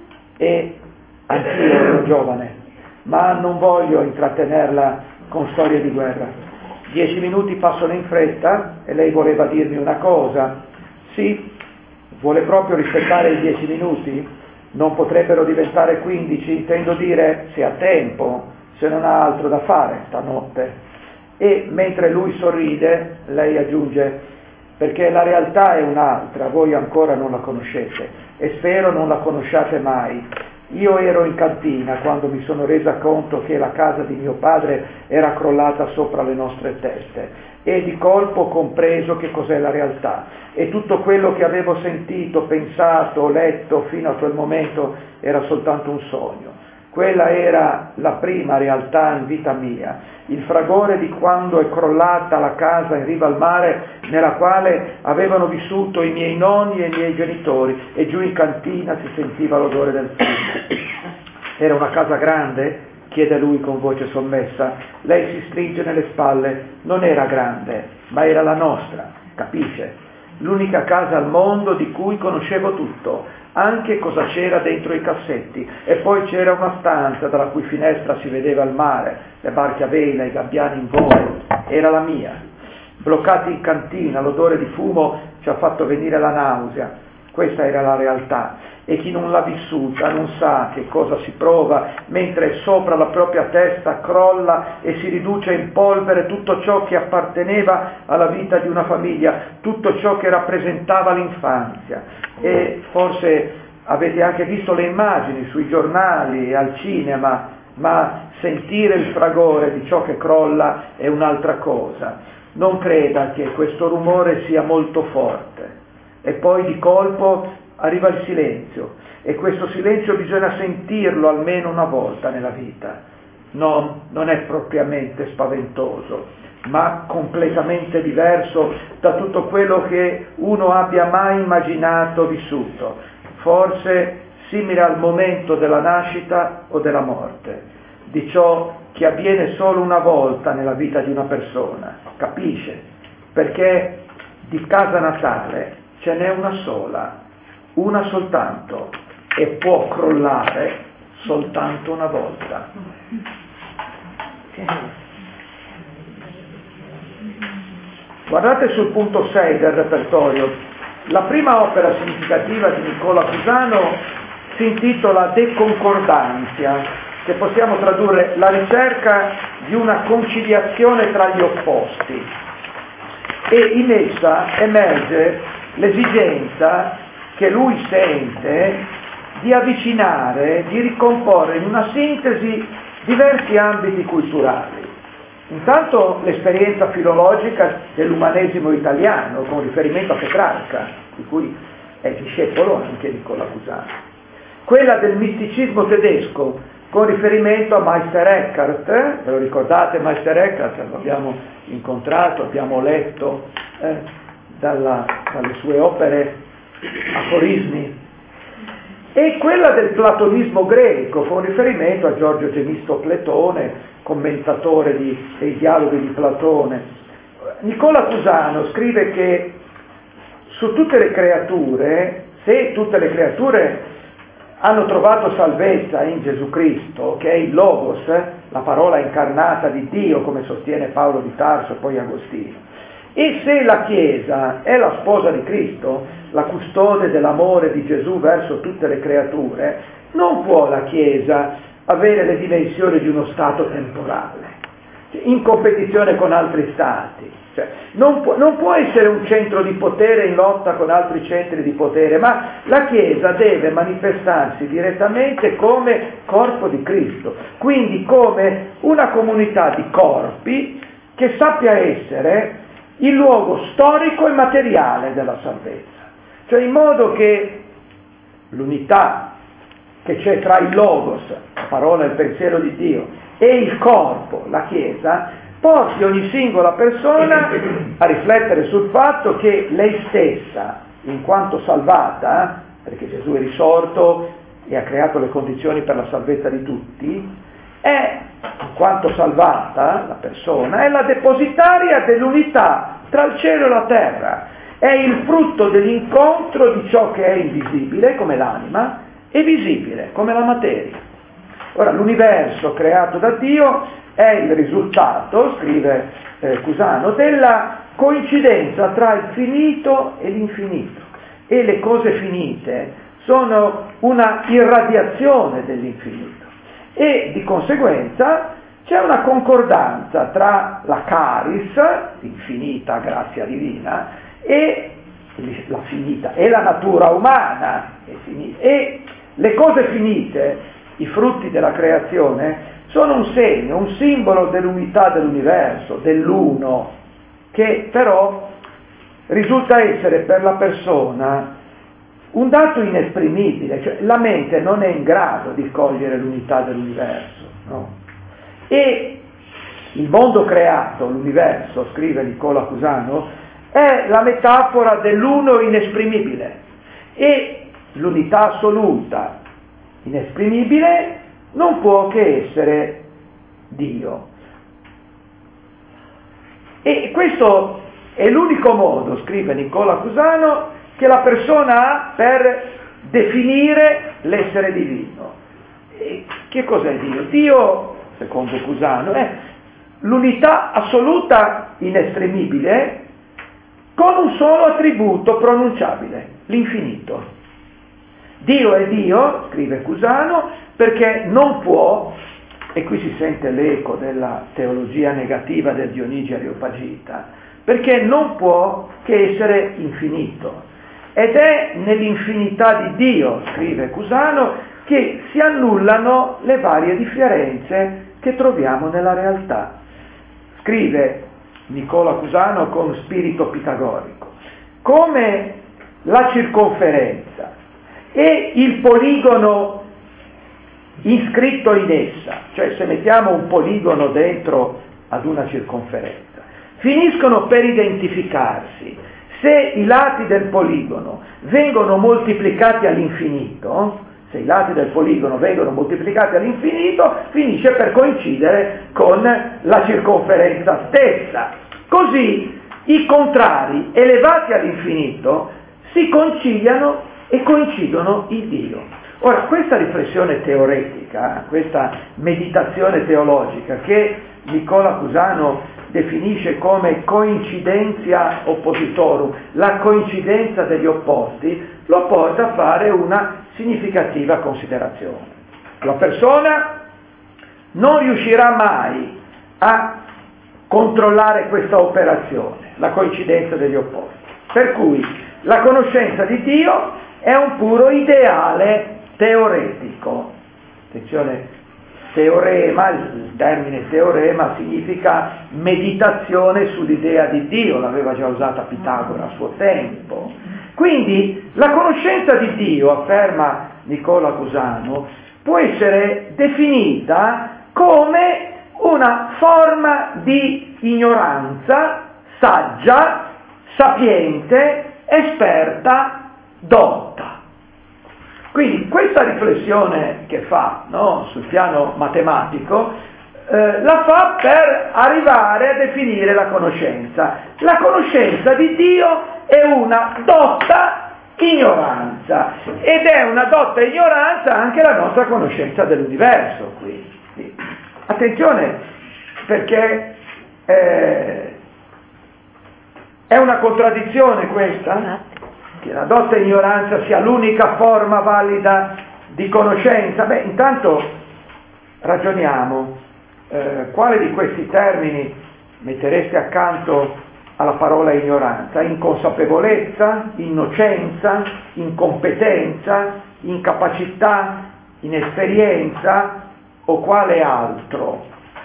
e anch'io ero giovane, ma non voglio intrattenerla con storie di guerra. 10 minuti passano in fretta e lei voleva dirmi una cosa. Sì, vuole proprio rispettare i 10 minuti? Non potrebbero diventare 15? Intendo dire, se ha tempo, se non ha altro da fare stanotte. E mentre lui sorride, lei aggiunge, perché la realtà è un'altra, voi ancora non la conoscete e spero non la conosciate mai. Io ero in cantina quando mi sono resa conto che la casa di mio padre era crollata sopra le nostre teste e di colpo ho compreso che cos'è la realtà e tutto quello che avevo sentito, pensato, letto fino a quel momento era soltanto un sogno. Quella era la prima realtà in vita mia, il fragore di quando è crollata la casa in riva al mare nella quale avevano vissuto i miei nonni e i miei genitori e giù in cantina si sentiva l'odore del fumo. Era una casa grande? Chiede lui con voce sommessa. Lei si stringe nelle spalle. Non era grande, ma era la nostra, capisce? L'unica casa al mondo di cui conoscevo tutto, anche cosa c'era dentro i cassetti, e poi c'era una stanza dalla cui finestra si vedeva il mare, le barche a vela, i gabbiani in volo, era la mia. Bloccati in cantina, l'odore di fumo ci ha fatto venire la nausea, questa era la realtà, e chi non l'ha vissuta non sa che cosa si prova, mentre sopra la propria testa crolla e si riduce in polvere tutto ciò che apparteneva alla vita di una famiglia, tutto ciò che rappresentava l'infanzia. E forse avete anche visto le immagini sui giornali e al cinema, ma sentire il fragore di ciò che crolla è un'altra cosa. Non creda che questo rumore sia molto forte. E poi di colpo arriva il silenzio, e questo silenzio bisogna sentirlo almeno una volta nella vita. Non è propriamente spaventoso, ma completamente diverso da tutto quello che uno abbia mai immaginato o vissuto, forse simile al momento della nascita o della morte, di ciò che avviene solo una volta nella vita di una persona, capisce? Perché di casa natale ce n'è una sola, una soltanto, e può crollare soltanto una volta. Guardate sul punto 6 del repertorio. La prima opera significativa di Nicola Cusano si intitola De Concordantia, che possiamo tradurre la ricerca di una conciliazione tra gli opposti. E in essa emerge l'esigenza che lui sente di avvicinare, di ricomporre in una sintesi diversi ambiti culturali. Intanto l'esperienza filologica dell'umanesimo italiano, con riferimento a Petrarca, di cui è discepolo anche Nicola Cusano. Quella del misticismo tedesco, con riferimento a Meister Eckhart, ve lo ricordate Meister Eckhart? Lo abbiamo incontrato, abbiamo letto dalle sue opere aforismi, e quella del platonismo greco, con riferimento a Giorgio Gemisto-Pletone, commentatore dei dialoghi di Platone. Nicola Cusano scrive che su tutte le creature, se tutte le creature hanno trovato salvezza in Gesù Cristo, che è il Logos, la parola incarnata di Dio, come sostiene Paolo di Tarso e poi Agostino, e se la Chiesa è la sposa di Cristo, la custode dell'amore di Gesù verso tutte le creature, non può la Chiesa avere le dimensioni di uno stato temporale, in competizione con altri stati. Cioè, non può essere un centro di potere in lotta con altri centri di potere, ma la Chiesa deve manifestarsi direttamente come corpo di Cristo, quindi come una comunità di corpi che sappia essere il luogo storico e materiale della salvezza, cioè in modo che l'unità che c'è tra il Logos, la parola e il pensiero di Dio, e il corpo, la Chiesa, porti ogni singola persona a riflettere sul fatto che lei stessa, in quanto salvata, perché Gesù è risorto e ha creato le condizioni per la salvezza di tutti, è, in quanto salvata, la persona, è la depositaria dell'unità tra il cielo e la terra, è il frutto dell'incontro di ciò che è invisibile, come l'anima, e visibile, come la materia. Ora, l'universo creato da Dio è il risultato, scrive Cusano, della coincidenza tra il finito e l'infinito, e le cose finite sono una irradiazione dell'infinito, e di conseguenza c'è una concordanza tra la caris, l'infinita grazia divina, e la finita, e la natura umana, e le cose finite, i frutti della creazione, sono un segno, un simbolo dell'unità dell'universo, dell'uno, che però risulta essere per la persona un dato inesprimibile, cioè la mente non è in grado di cogliere l'unità dell'universo, no? E il mondo creato, l'universo, scrive Nicola Cusano, è la metafora dell'uno inesprimibile, e l'unità assoluta, inesprimibile, non può che essere Dio. E questo è l'unico modo, scrive Nicola Cusano, che la persona ha per definire l'essere divino. E che cos'è Dio? Dio, secondo Cusano, è l'unità assoluta inespremibile con un solo attributo pronunciabile, l'infinito. Dio è Dio, scrive Cusano, perché non può, e qui si sente l'eco della teologia negativa del Dionigi Areopagita, perché non può che essere infinito. Ed è nell'infinità di Dio, scrive Cusano, che si annullano le varie differenze che troviamo nella realtà. Scrive Nicola Cusano con spirito pitagorico, come la circonferenza e il poligono iscritto in essa, cioè se mettiamo un poligono dentro ad una circonferenza, finiscono per identificarsi. Se i lati del poligono vengono moltiplicati all'infinito, se i lati del poligono vengono moltiplicati all'infinito, finisce per coincidere con la circonferenza stessa. Così i contrari elevati all'infinito si conciliano e coincidono in Dio. Ora, questa riflessione teoretica, questa meditazione teologica che Nicola Cusano definisce come coincidentia oppositorum, la coincidenza degli opposti, lo porta a fare una significativa considerazione. La persona non riuscirà mai a controllare questa operazione, la coincidenza degli opposti. Per cui la conoscenza di Dio è un puro ideale teoretico. Attenzione, teorema, il termine teorema significa meditazione sull'idea di Dio, l'aveva già usata Pitagora a suo tempo. Quindi la conoscenza di Dio, afferma Nicola Cusano, può essere definita come una forma di ignoranza saggia, sapiente, esperta, dotta. Quindi questa riflessione che fa, no, sul piano matematico la fa per arrivare a definire la conoscenza. La conoscenza di Dio è una dotta ignoranza ed è una dotta ignoranza anche la nostra conoscenza dell'universo. Quindi. Attenzione, perché è una contraddizione questa, che la dotta ignoranza sia l'unica forma valida di conoscenza. Beh, intanto ragioniamo, quale di questi termini mettereste accanto alla parola ignoranza? Inconsapevolezza, innocenza, incompetenza, incapacità, inesperienza o quale altro?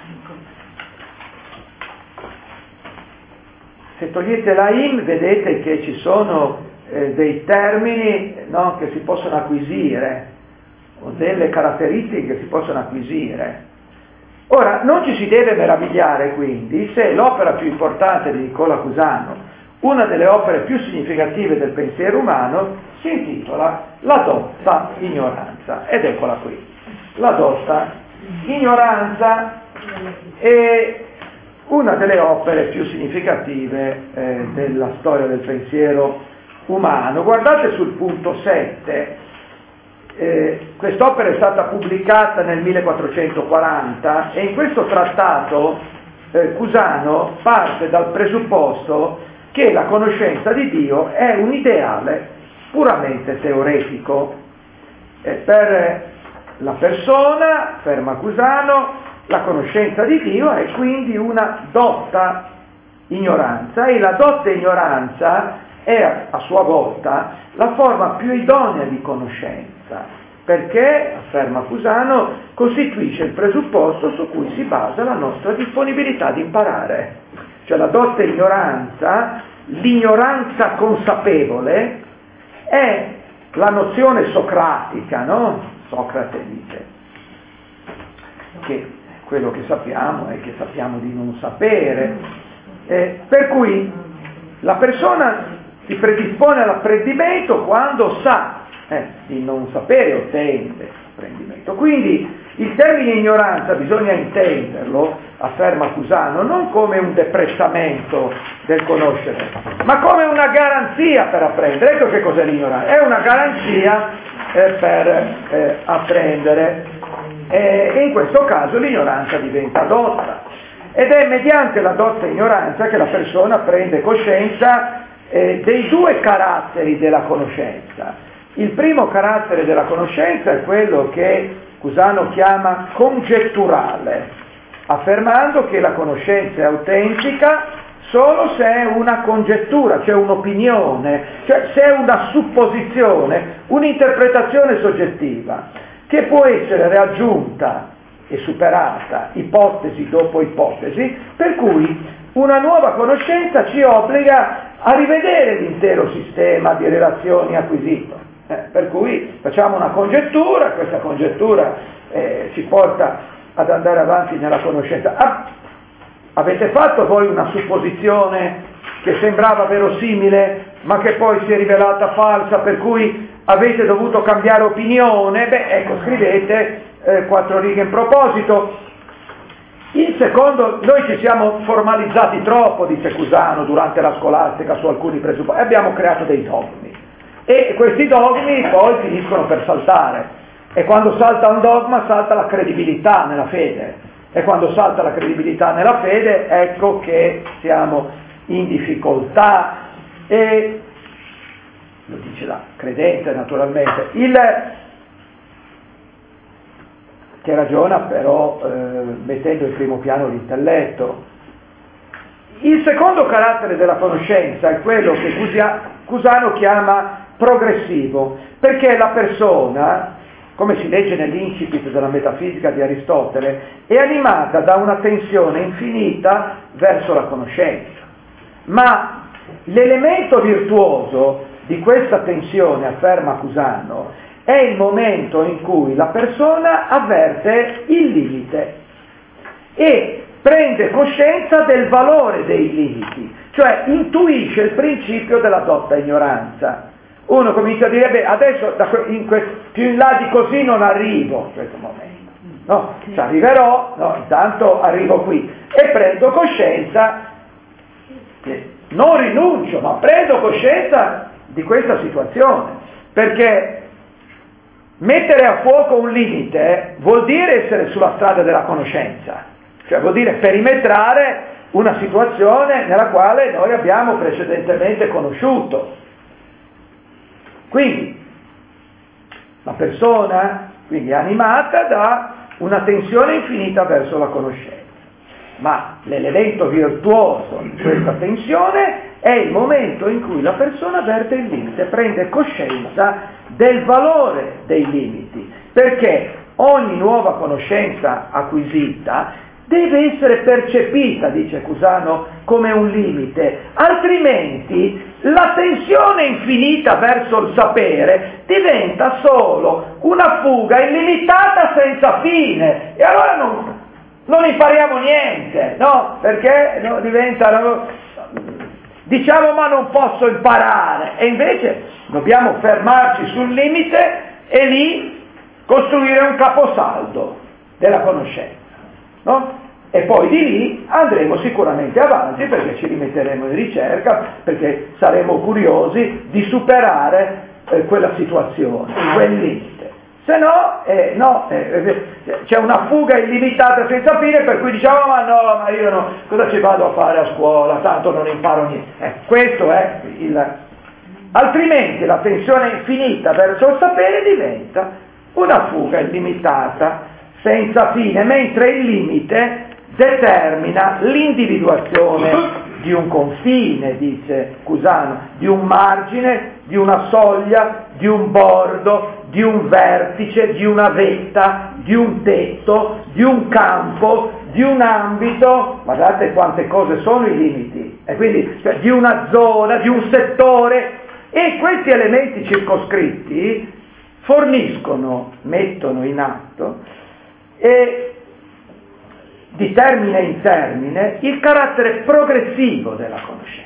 Se togliete la in vedete che ci sono dei termini, no, che si possono acquisire, o delle caratteristiche che si possono acquisire. Ora, non ci si deve meravigliare quindi se l'opera più importante di Nicola Cusano, una delle opere più significative del pensiero umano, si intitola La dotta ignoranza, ed eccola qui. La dotta ignoranza è una delle opere più significative della storia del pensiero umano. Guardate sul punto 7, quest'opera è stata pubblicata nel 1440 e in questo trattato Cusano parte dal presupposto che la conoscenza di Dio è un ideale puramente teoretico. Per la persona, afferma Cusano, la conoscenza di Dio è quindi una dotta ignoranza e la dotta ignoranza è a sua volta la forma più idonea di conoscenza, perché, afferma Cusano, costituisce il presupposto su cui si basa la nostra disponibilità di imparare. Cioè la dotta ignoranza, l'ignoranza consapevole, è la nozione socratica, no? Socrate dice che quello che sappiamo è che sappiamo di non sapere, per cui la persona si predispone all'apprendimento quando sa di non sapere o tende apprendimento. Quindi il termine ignoranza bisogna intenderlo, afferma Cusano, non come un deprezzamento del conoscere, ma come una garanzia per apprendere. Ecco che cos'è l'ignoranza, è una garanzia per apprendere, e in questo caso l'ignoranza diventa dotta, ed è mediante la dotta ignoranza che la persona prende coscienza dei due caratteri della conoscenza. Il primo carattere della conoscenza è quello che Cusano chiama congetturale, affermando che la conoscenza è autentica solo se è una congettura, cioè un'opinione, cioè se è una supposizione, un'interpretazione soggettiva, che può essere raggiunta e superata ipotesi dopo ipotesi, per cui una nuova conoscenza ci obbliga a rivedere l'intero sistema di relazioni acquisito. Per cui facciamo una congettura, questa congettura ci porta ad andare avanti nella conoscenza. Avete fatto voi una supposizione che sembrava verosimile, ma che poi si è rivelata falsa, per cui avete dovuto cambiare opinione? Beh, ecco, scrivete 4 righe in proposito. Il secondo, noi ci siamo formalizzati troppo, dice Cusano, durante la scolastica su alcuni presupposti, e abbiamo creato dei dogmi. E questi dogmi poi finiscono per saltare. E quando salta un dogma, salta la credibilità nella fede. E quando salta la credibilità nella fede, ecco che siamo in difficoltà. E lo dice la credente naturalmente, che ragiona però mettendo in primo piano l'intelletto. Il secondo carattere della conoscenza è quello che Cusano chiama progressivo, perché la persona, come si legge nell'incipit della metafisica di Aristotele, è animata da una tensione infinita verso la conoscenza. Ma l'elemento virtuoso di questa tensione, afferma Cusano, è il momento in cui la persona avverte il limite e prende coscienza del valore dei limiti, cioè intuisce il principio della dotta ignoranza. Uno comincia a dire, beh, adesso più in là di così non arrivo in questo momento, no, ci arriverò, no, intanto arrivo qui e prendo coscienza, non rinuncio, ma prendo coscienza di questa situazione, perché mettere a fuoco un limite vuol dire essere sulla strada della conoscenza, cioè vuol dire perimetrare una situazione nella quale noi abbiamo precedentemente conosciuto. Quindi la persona quindi è animata da una tensione infinita verso la conoscenza, ma l'elemento virtuoso di questa tensione è il momento in cui la persona avverte il limite, prende coscienza del valore dei limiti, perché ogni nuova conoscenza acquisita deve essere percepita, dice Cusano, come un limite, altrimenti la tensione infinita verso il sapere diventa solo una fuga illimitata senza fine, e allora non impariamo niente, no? Perché diciamo ma non posso imparare, e invece dobbiamo fermarci sul limite e lì costruire un caposaldo della conoscenza. No? E poi di lì andremo sicuramente avanti, perché ci rimetteremo in ricerca, perché saremo curiosi di superare quella situazione, quel limite. Se no, c'è una fuga illimitata senza fine, per cui diciamo ma io no, cosa ci vado a fare a scuola, tanto non imparo niente. Questo è altrimenti la tensione infinita verso il sapere diventa una fuga illimitata senza fine, mentre il limite determina l'individuazione di un confine, dice Cusano, di un margine, di una soglia, di un bordo, di un vertice, di una vetta, di un tetto, di un campo, di un ambito, guardate quante cose sono i limiti, e quindi cioè, di una zona, di un settore, e questi elementi circoscritti mettono in atto e di termine in termine il carattere progressivo della conoscenza.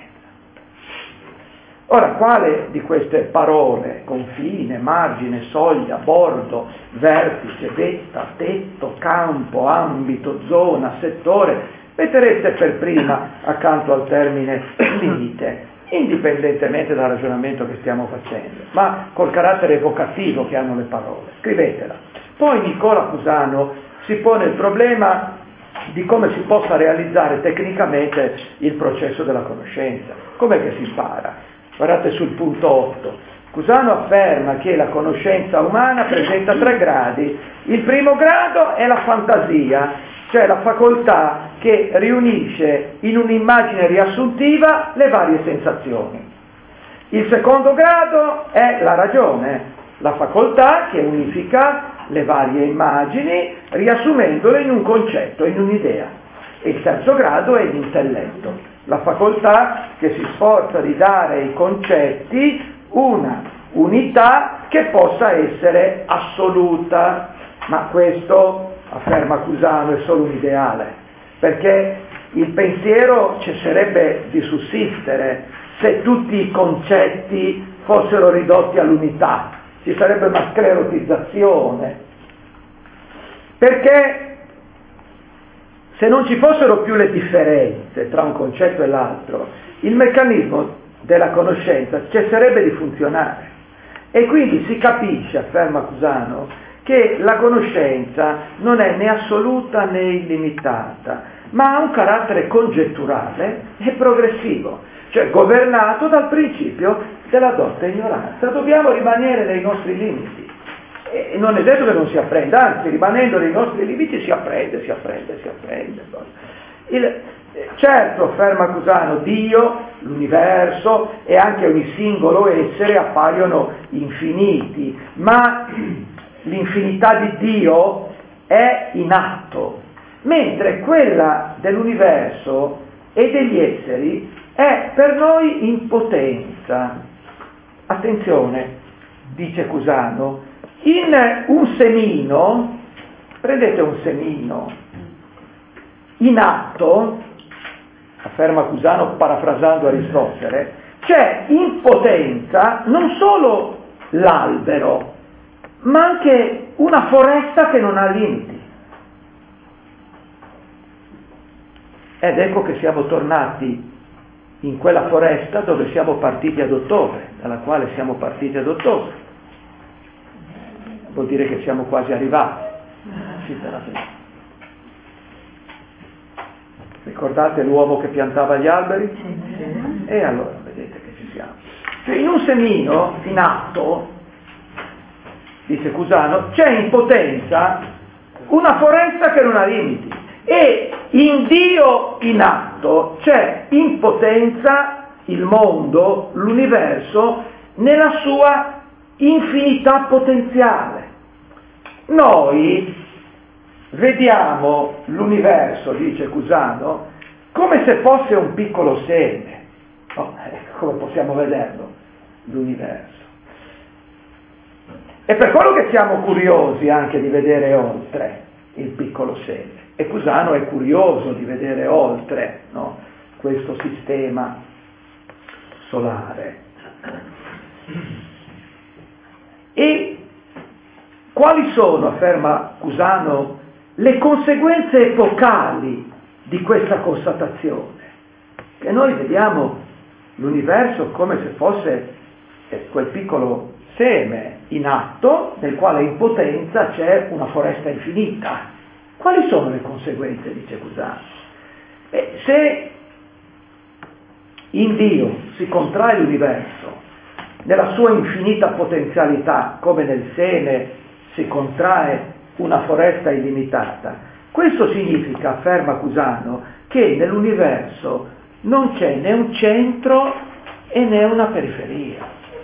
Ora, quale di queste parole, confine, margine, soglia, bordo, vertice, vetta, tetto, campo, ambito, zona, settore, mettereste per prima accanto al termine limite, indipendentemente dal ragionamento che stiamo facendo, ma col carattere evocativo che hanno le parole? Scrivetela. Poi Nicola Cusano si pone il problema di come si possa realizzare tecnicamente il processo della conoscenza. Com'è che si impara? Guardate sul punto 8. Cusano afferma che la conoscenza umana presenta 3 gradi. Il primo grado è la fantasia, cioè la facoltà che riunisce in un'immagine riassuntiva le varie sensazioni. Il secondo grado è la ragione, la facoltà che unifica le varie immagini riassumendole in un concetto, in un'idea. E il terzo grado è l'intelletto, la facoltà che si sforza di dare ai concetti una unità che possa essere assoluta. Ma questo, afferma Cusano, è solo un ideale, perché il pensiero cesserebbe di sussistere se tutti i concetti fossero ridotti all'unità. Ci sarebbe una sclerotizzazione, perché se non ci fossero più le differenze tra un concetto e l'altro, il meccanismo della conoscenza cesserebbe di funzionare, e quindi si capisce, afferma Cusano, che la conoscenza non è né assoluta né illimitata, ma ha un carattere congetturale e progressivo, cioè governato dal principio della dotta ignoranza. Dobbiamo rimanere nei nostri limiti, e non è detto che non si apprenda, anzi, rimanendo nei nostri limiti si apprende. Certo, afferma Cusano, Dio, l'universo e anche ogni singolo essere appaiono infiniti, ma l'infinità di Dio è in atto, mentre quella dell'universo e degli esseri è per noi in potenza. Attenzione, dice Cusano, In un semino, prendete un semino, in atto, afferma Cusano parafrasando Aristotele, c'è in potenza non solo l'albero, ma anche una foresta che non ha limiti. Ed ecco che siamo tornati in quella foresta dove siamo partiti ad ottobre, dalla quale siamo partiti ad ottobre. Vuol dire che siamo quasi arrivati. Ricordate l'uomo che piantava gli alberi? E allora vedete che ci siamo. Cioè, in un semino in atto, dice Cusano, c'è in potenza una foresta che non ha limiti. E in Dio in atto c'è in potenza il mondo, l'universo, nella sua infinità potenziale. Noi vediamo l'universo, dice Cusano, come se fosse un piccolo seme. Come possiamo vederlo, l'universo? E per quello che siamo curiosi anche di vedere oltre il piccolo seme. E Cusano è curioso di vedere oltre, no, questo sistema solare. E quali sono, afferma Cusano, le conseguenze epocali di questa constatazione? Che noi vediamo l'universo come se fosse quel piccolo seme in atto, nel quale in potenza c'è una foresta infinita. Quali sono le conseguenze, dice Cusano? Se in Dio si contrae l'universo nella sua infinita potenzialità, come nel seme si contrae una foresta illimitata, questo significa, afferma Cusano, che nell'universo non c'è né un centro e né una periferia.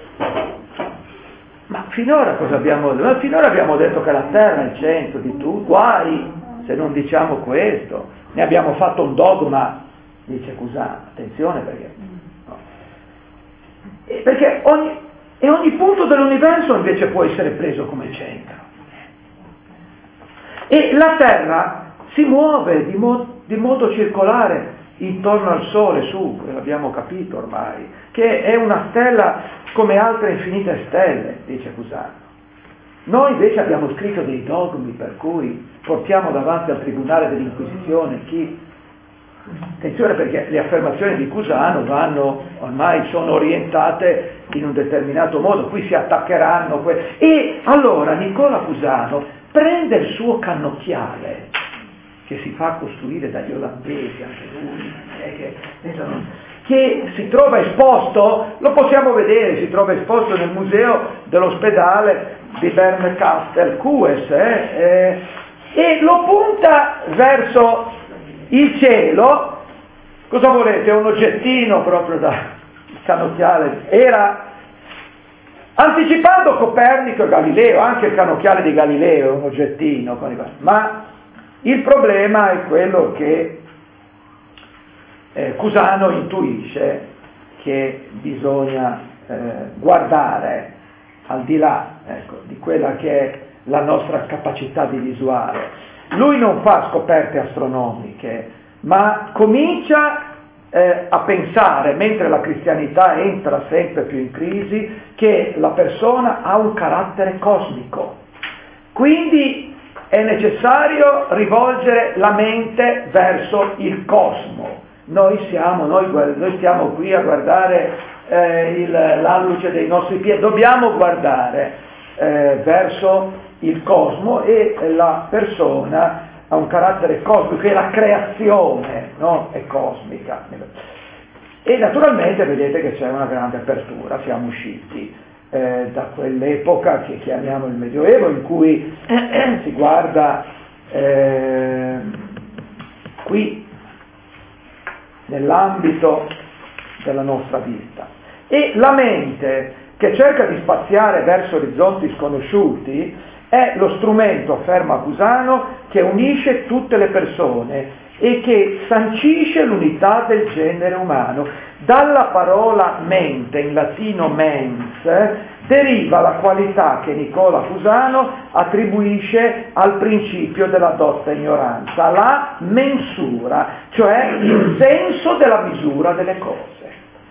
Ma finora cosa abbiamo detto? Finora abbiamo detto che la Terra è il centro di tutto, guai se non diciamo questo, ne abbiamo fatto un dogma, dice Cusano, attenzione perché, no. Perché ogni punto dell'universo invece può essere preso come centro. E la Terra si muove di modo circolare intorno al Sole, l'abbiamo capito ormai, che è una stella come altre infinite stelle, dice Cusano. Noi invece abbiamo scritto dei dogmi per cui portiamo davanti al tribunale dell'Inquisizione chi... Attenzione perché le affermazioni di Cusano ormai sono orientate in un determinato modo, qui si attaccheranno. E allora Nicola Cusano prende il suo cannocchiale, che si fa costruire dagli olandesi, anche lui, che si trova esposto, lo possiamo vedere, si trova esposto nel museo dell'ospedale di Bernkastel Kues, e lo punta verso il cielo. Cosa volete? Un oggettino proprio da cannocchiale. Era anticipando Copernico e Galileo, anche il cannocchiale di Galileo è un oggettino, ma il problema è quello che Cusano intuisce che bisogna guardare al di là, di quella che è la nostra capacità di visuale. Lui non fa scoperte astronomiche, ma comincia a pensare, mentre la cristianità entra sempre più in crisi, che la persona ha un carattere cosmico. Quindi è necessario rivolgere la mente verso il cosmo. Noi stiamo qui a guardare l'alluce dei nostri piedi, dobbiamo guardare verso il cosmo, e la persona ha un carattere cosmico, e la creazione, no? È cosmica. E naturalmente vedete che c'è una grande apertura, siamo usciti da quell'epoca che chiamiamo il Medioevo, in cui si guarda qui nell'ambito della nostra vita, e la mente che cerca di spaziare verso orizzonti sconosciuti è lo strumento, afferma Cusano, che unisce tutte le persone e che sancisce l'unità del genere umano. Dalla parola mente, in latino mens, deriva la qualità che Nicola Cusano attribuisce al principio della dotta ignoranza, la mensura, cioè il senso della misura delle cose,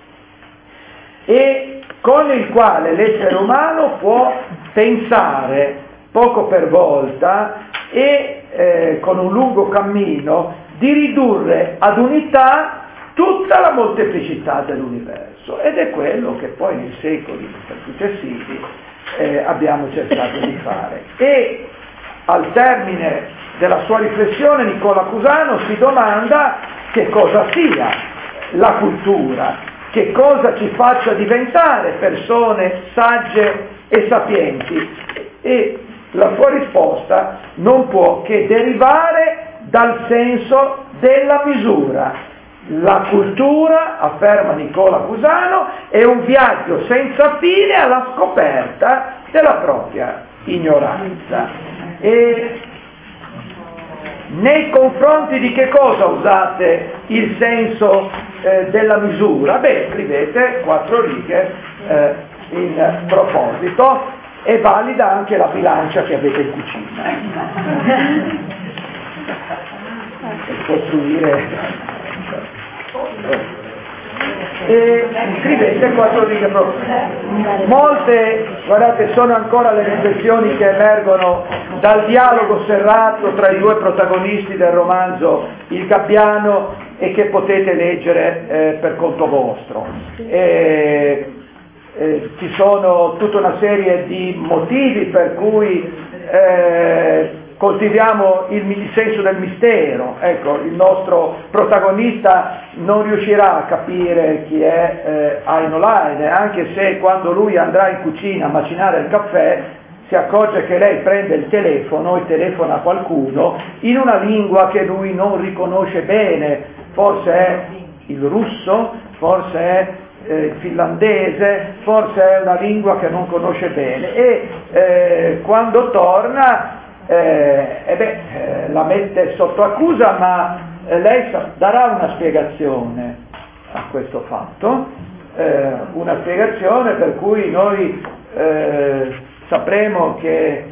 e con il quale l'essere umano può pensare poco per volta e con un lungo cammino di ridurre ad unità tutta la molteplicità dell'universo, ed è quello che poi nei secoli successivi abbiamo cercato di fare. E al termine della sua riflessione Nicola Cusano si domanda che cosa sia la cultura, che cosa ci faccia diventare persone sagge e sapienti, e la sua risposta non può che derivare dal senso della misura. La cultura, afferma Nicola Cusano, è un viaggio senza fine alla scoperta della propria ignoranza. E nei confronti di che cosa usate il senso della misura? Beh, scrivete 4 righe in proposito. È valida anche la bilancia che avete in cucina. Per costruire... E scrivete 4 righe proprio. Molte, guardate, sono ancora le riflessioni che emergono dal dialogo serrato tra i 2 protagonisti del romanzo Il Gabbiano, e che potete leggere per conto vostro. Ci sono tutta una serie di motivi per cui coltiviamo il senso del mistero. Ecco, il nostro protagonista non riuscirà a capire chi è Aino Laine, anche se quando lui andrà in cucina a macinare il caffè si accorge che lei prende il telefono e telefona a qualcuno in una lingua che lui non riconosce bene, forse è il russo, forse è il finlandese, forse è una lingua che non conosce bene, e quando torna la mette sotto accusa, ma lei darà una spiegazione a questo fatto, una spiegazione per cui noi sapremo che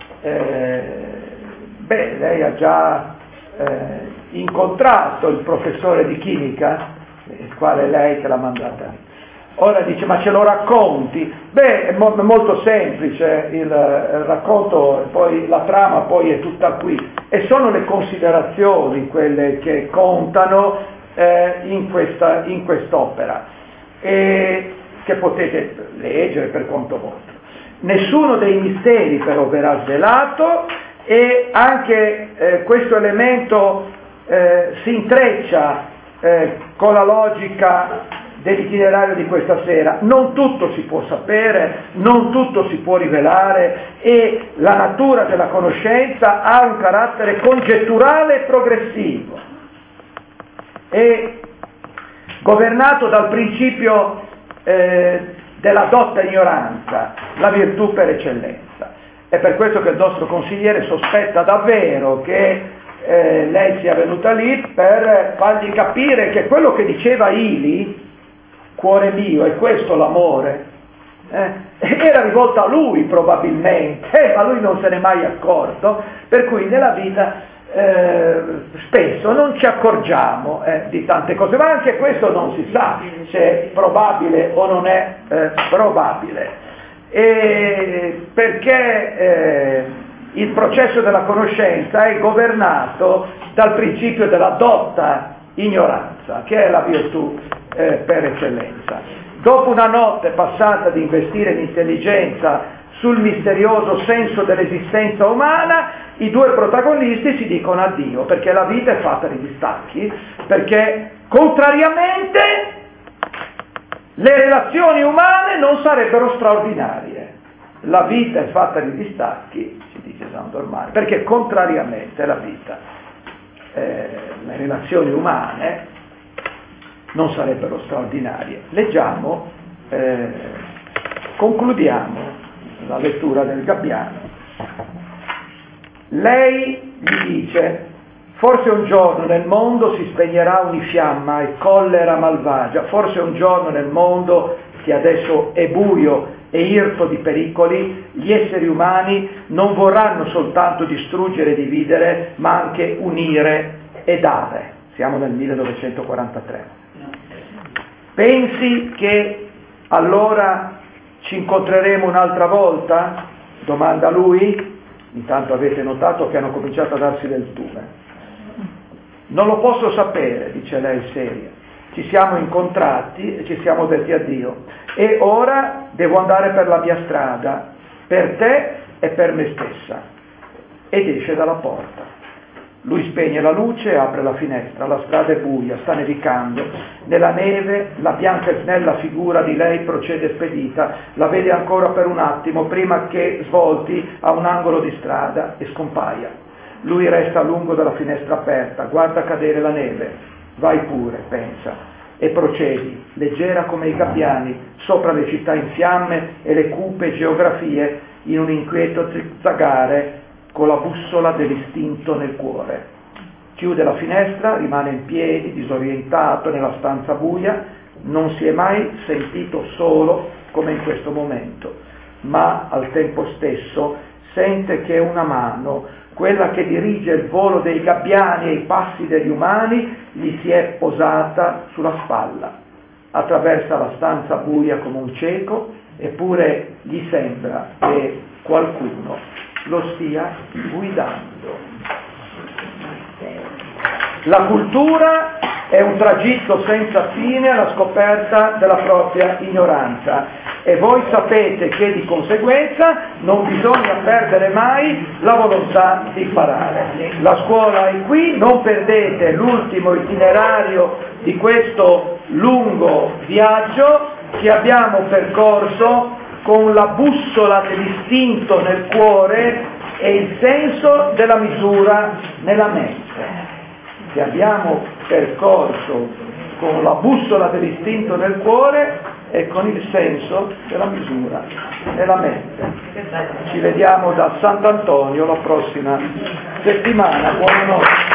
lei ha già incontrato il professore di chimica, il quale lei te l'ha mandata. Ora dice, ma ce lo racconti? Beh, è molto semplice il racconto, poi la trama poi è tutta qui, e sono le considerazioni quelle che contano in quest'opera, e che potete leggere per conto vostro. Nessuno dei misteri però verrà svelato, e anche questo elemento si intreccia con la logica dell'itinerario di questa sera. Non tutto si può sapere, non tutto si può rivelare, e la natura della conoscenza ha un carattere congetturale e progressivo, è governato dal principio della dotta ignoranza, la virtù per eccellenza. È per questo che il nostro consigliere sospetta davvero che lei sia venuta lì per fargli capire che quello che diceva Ili, cuore mio, è questo l'amore, era rivolto a lui probabilmente, ma lui non se n'è mai accorto, per cui nella vita spesso non ci accorgiamo di tante cose, ma anche questo non si sa se è probabile o non è probabile, perché il processo della conoscenza è governato dal principio della dotta ignoranza, che è la virtù per eccellenza. Dopo una notte passata di investire l'intelligenza sul misterioso senso dell'esistenza umana, i 2 protagonisti si dicono addio, perché la vita è fatta di distacchi, perché contrariamente le relazioni umane non sarebbero straordinarie. La vita è fatta di distacchi, si dice San Dormare, perché contrariamente la vita, le relazioni umane non sarebbero straordinarie. Leggiamo, concludiamo la lettura del Gabbiano. Lei gli dice: Forse un giorno nel mondo si spegnerà ogni fiamma e collera malvagia, forse un giorno nel mondo, che adesso è buio e irto di pericoli, gli esseri umani non vorranno soltanto distruggere e dividere, ma anche unire e dare. Siamo nel 1943. Pensi che allora ci incontreremo un'altra volta? Domanda lui. Intanto avete notato che hanno cominciato a darsi del tume. Non lo posso sapere, dice lei seria. Ci siamo incontrati e ci siamo detti addio. E ora devo andare per la mia strada, per te e per me stessa. Ed esce dalla porta. Lui spegne la luce e apre la finestra. La strada è buia, sta nevicando. Nella neve la bianca e snella figura di lei procede spedita. La vede ancora per un attimo prima che svolti a un angolo di strada e scompaia. Lui resta a lungo dalla finestra aperta, guarda cadere la neve. Vai pure, pensa, e procedi, leggera come i gabbiani, sopra le città in fiamme e le cupe geografie, in un inquieto zizzagare con la bussola dell'istinto nel cuore. Chiude la finestra, rimane in piedi, disorientato nella stanza buia, non si è mai sentito solo come in questo momento, ma al tempo stesso sente che una mano, quella che dirige il volo dei gabbiani e i passi degli umani, gli si è posata sulla spalla. Attraversa la stanza buia come un cieco, eppure gli sembra che qualcuno lo stia guidando. La cultura è un tragitto senza fine alla scoperta della propria ignoranza. E voi sapete che di conseguenza non bisogna perdere mai la volontà di imparare. La scuola è qui, non perdete l'ultimo itinerario di questo lungo viaggio che abbiamo percorso con la bussola dell'istinto nel cuore e il senso della misura nella mente. Che abbiamo percorso con la bussola dell'istinto nel cuore e con il senso della misura nella mente. Ci vediamo da Sant'Antonio la prossima settimana. Buonanotte.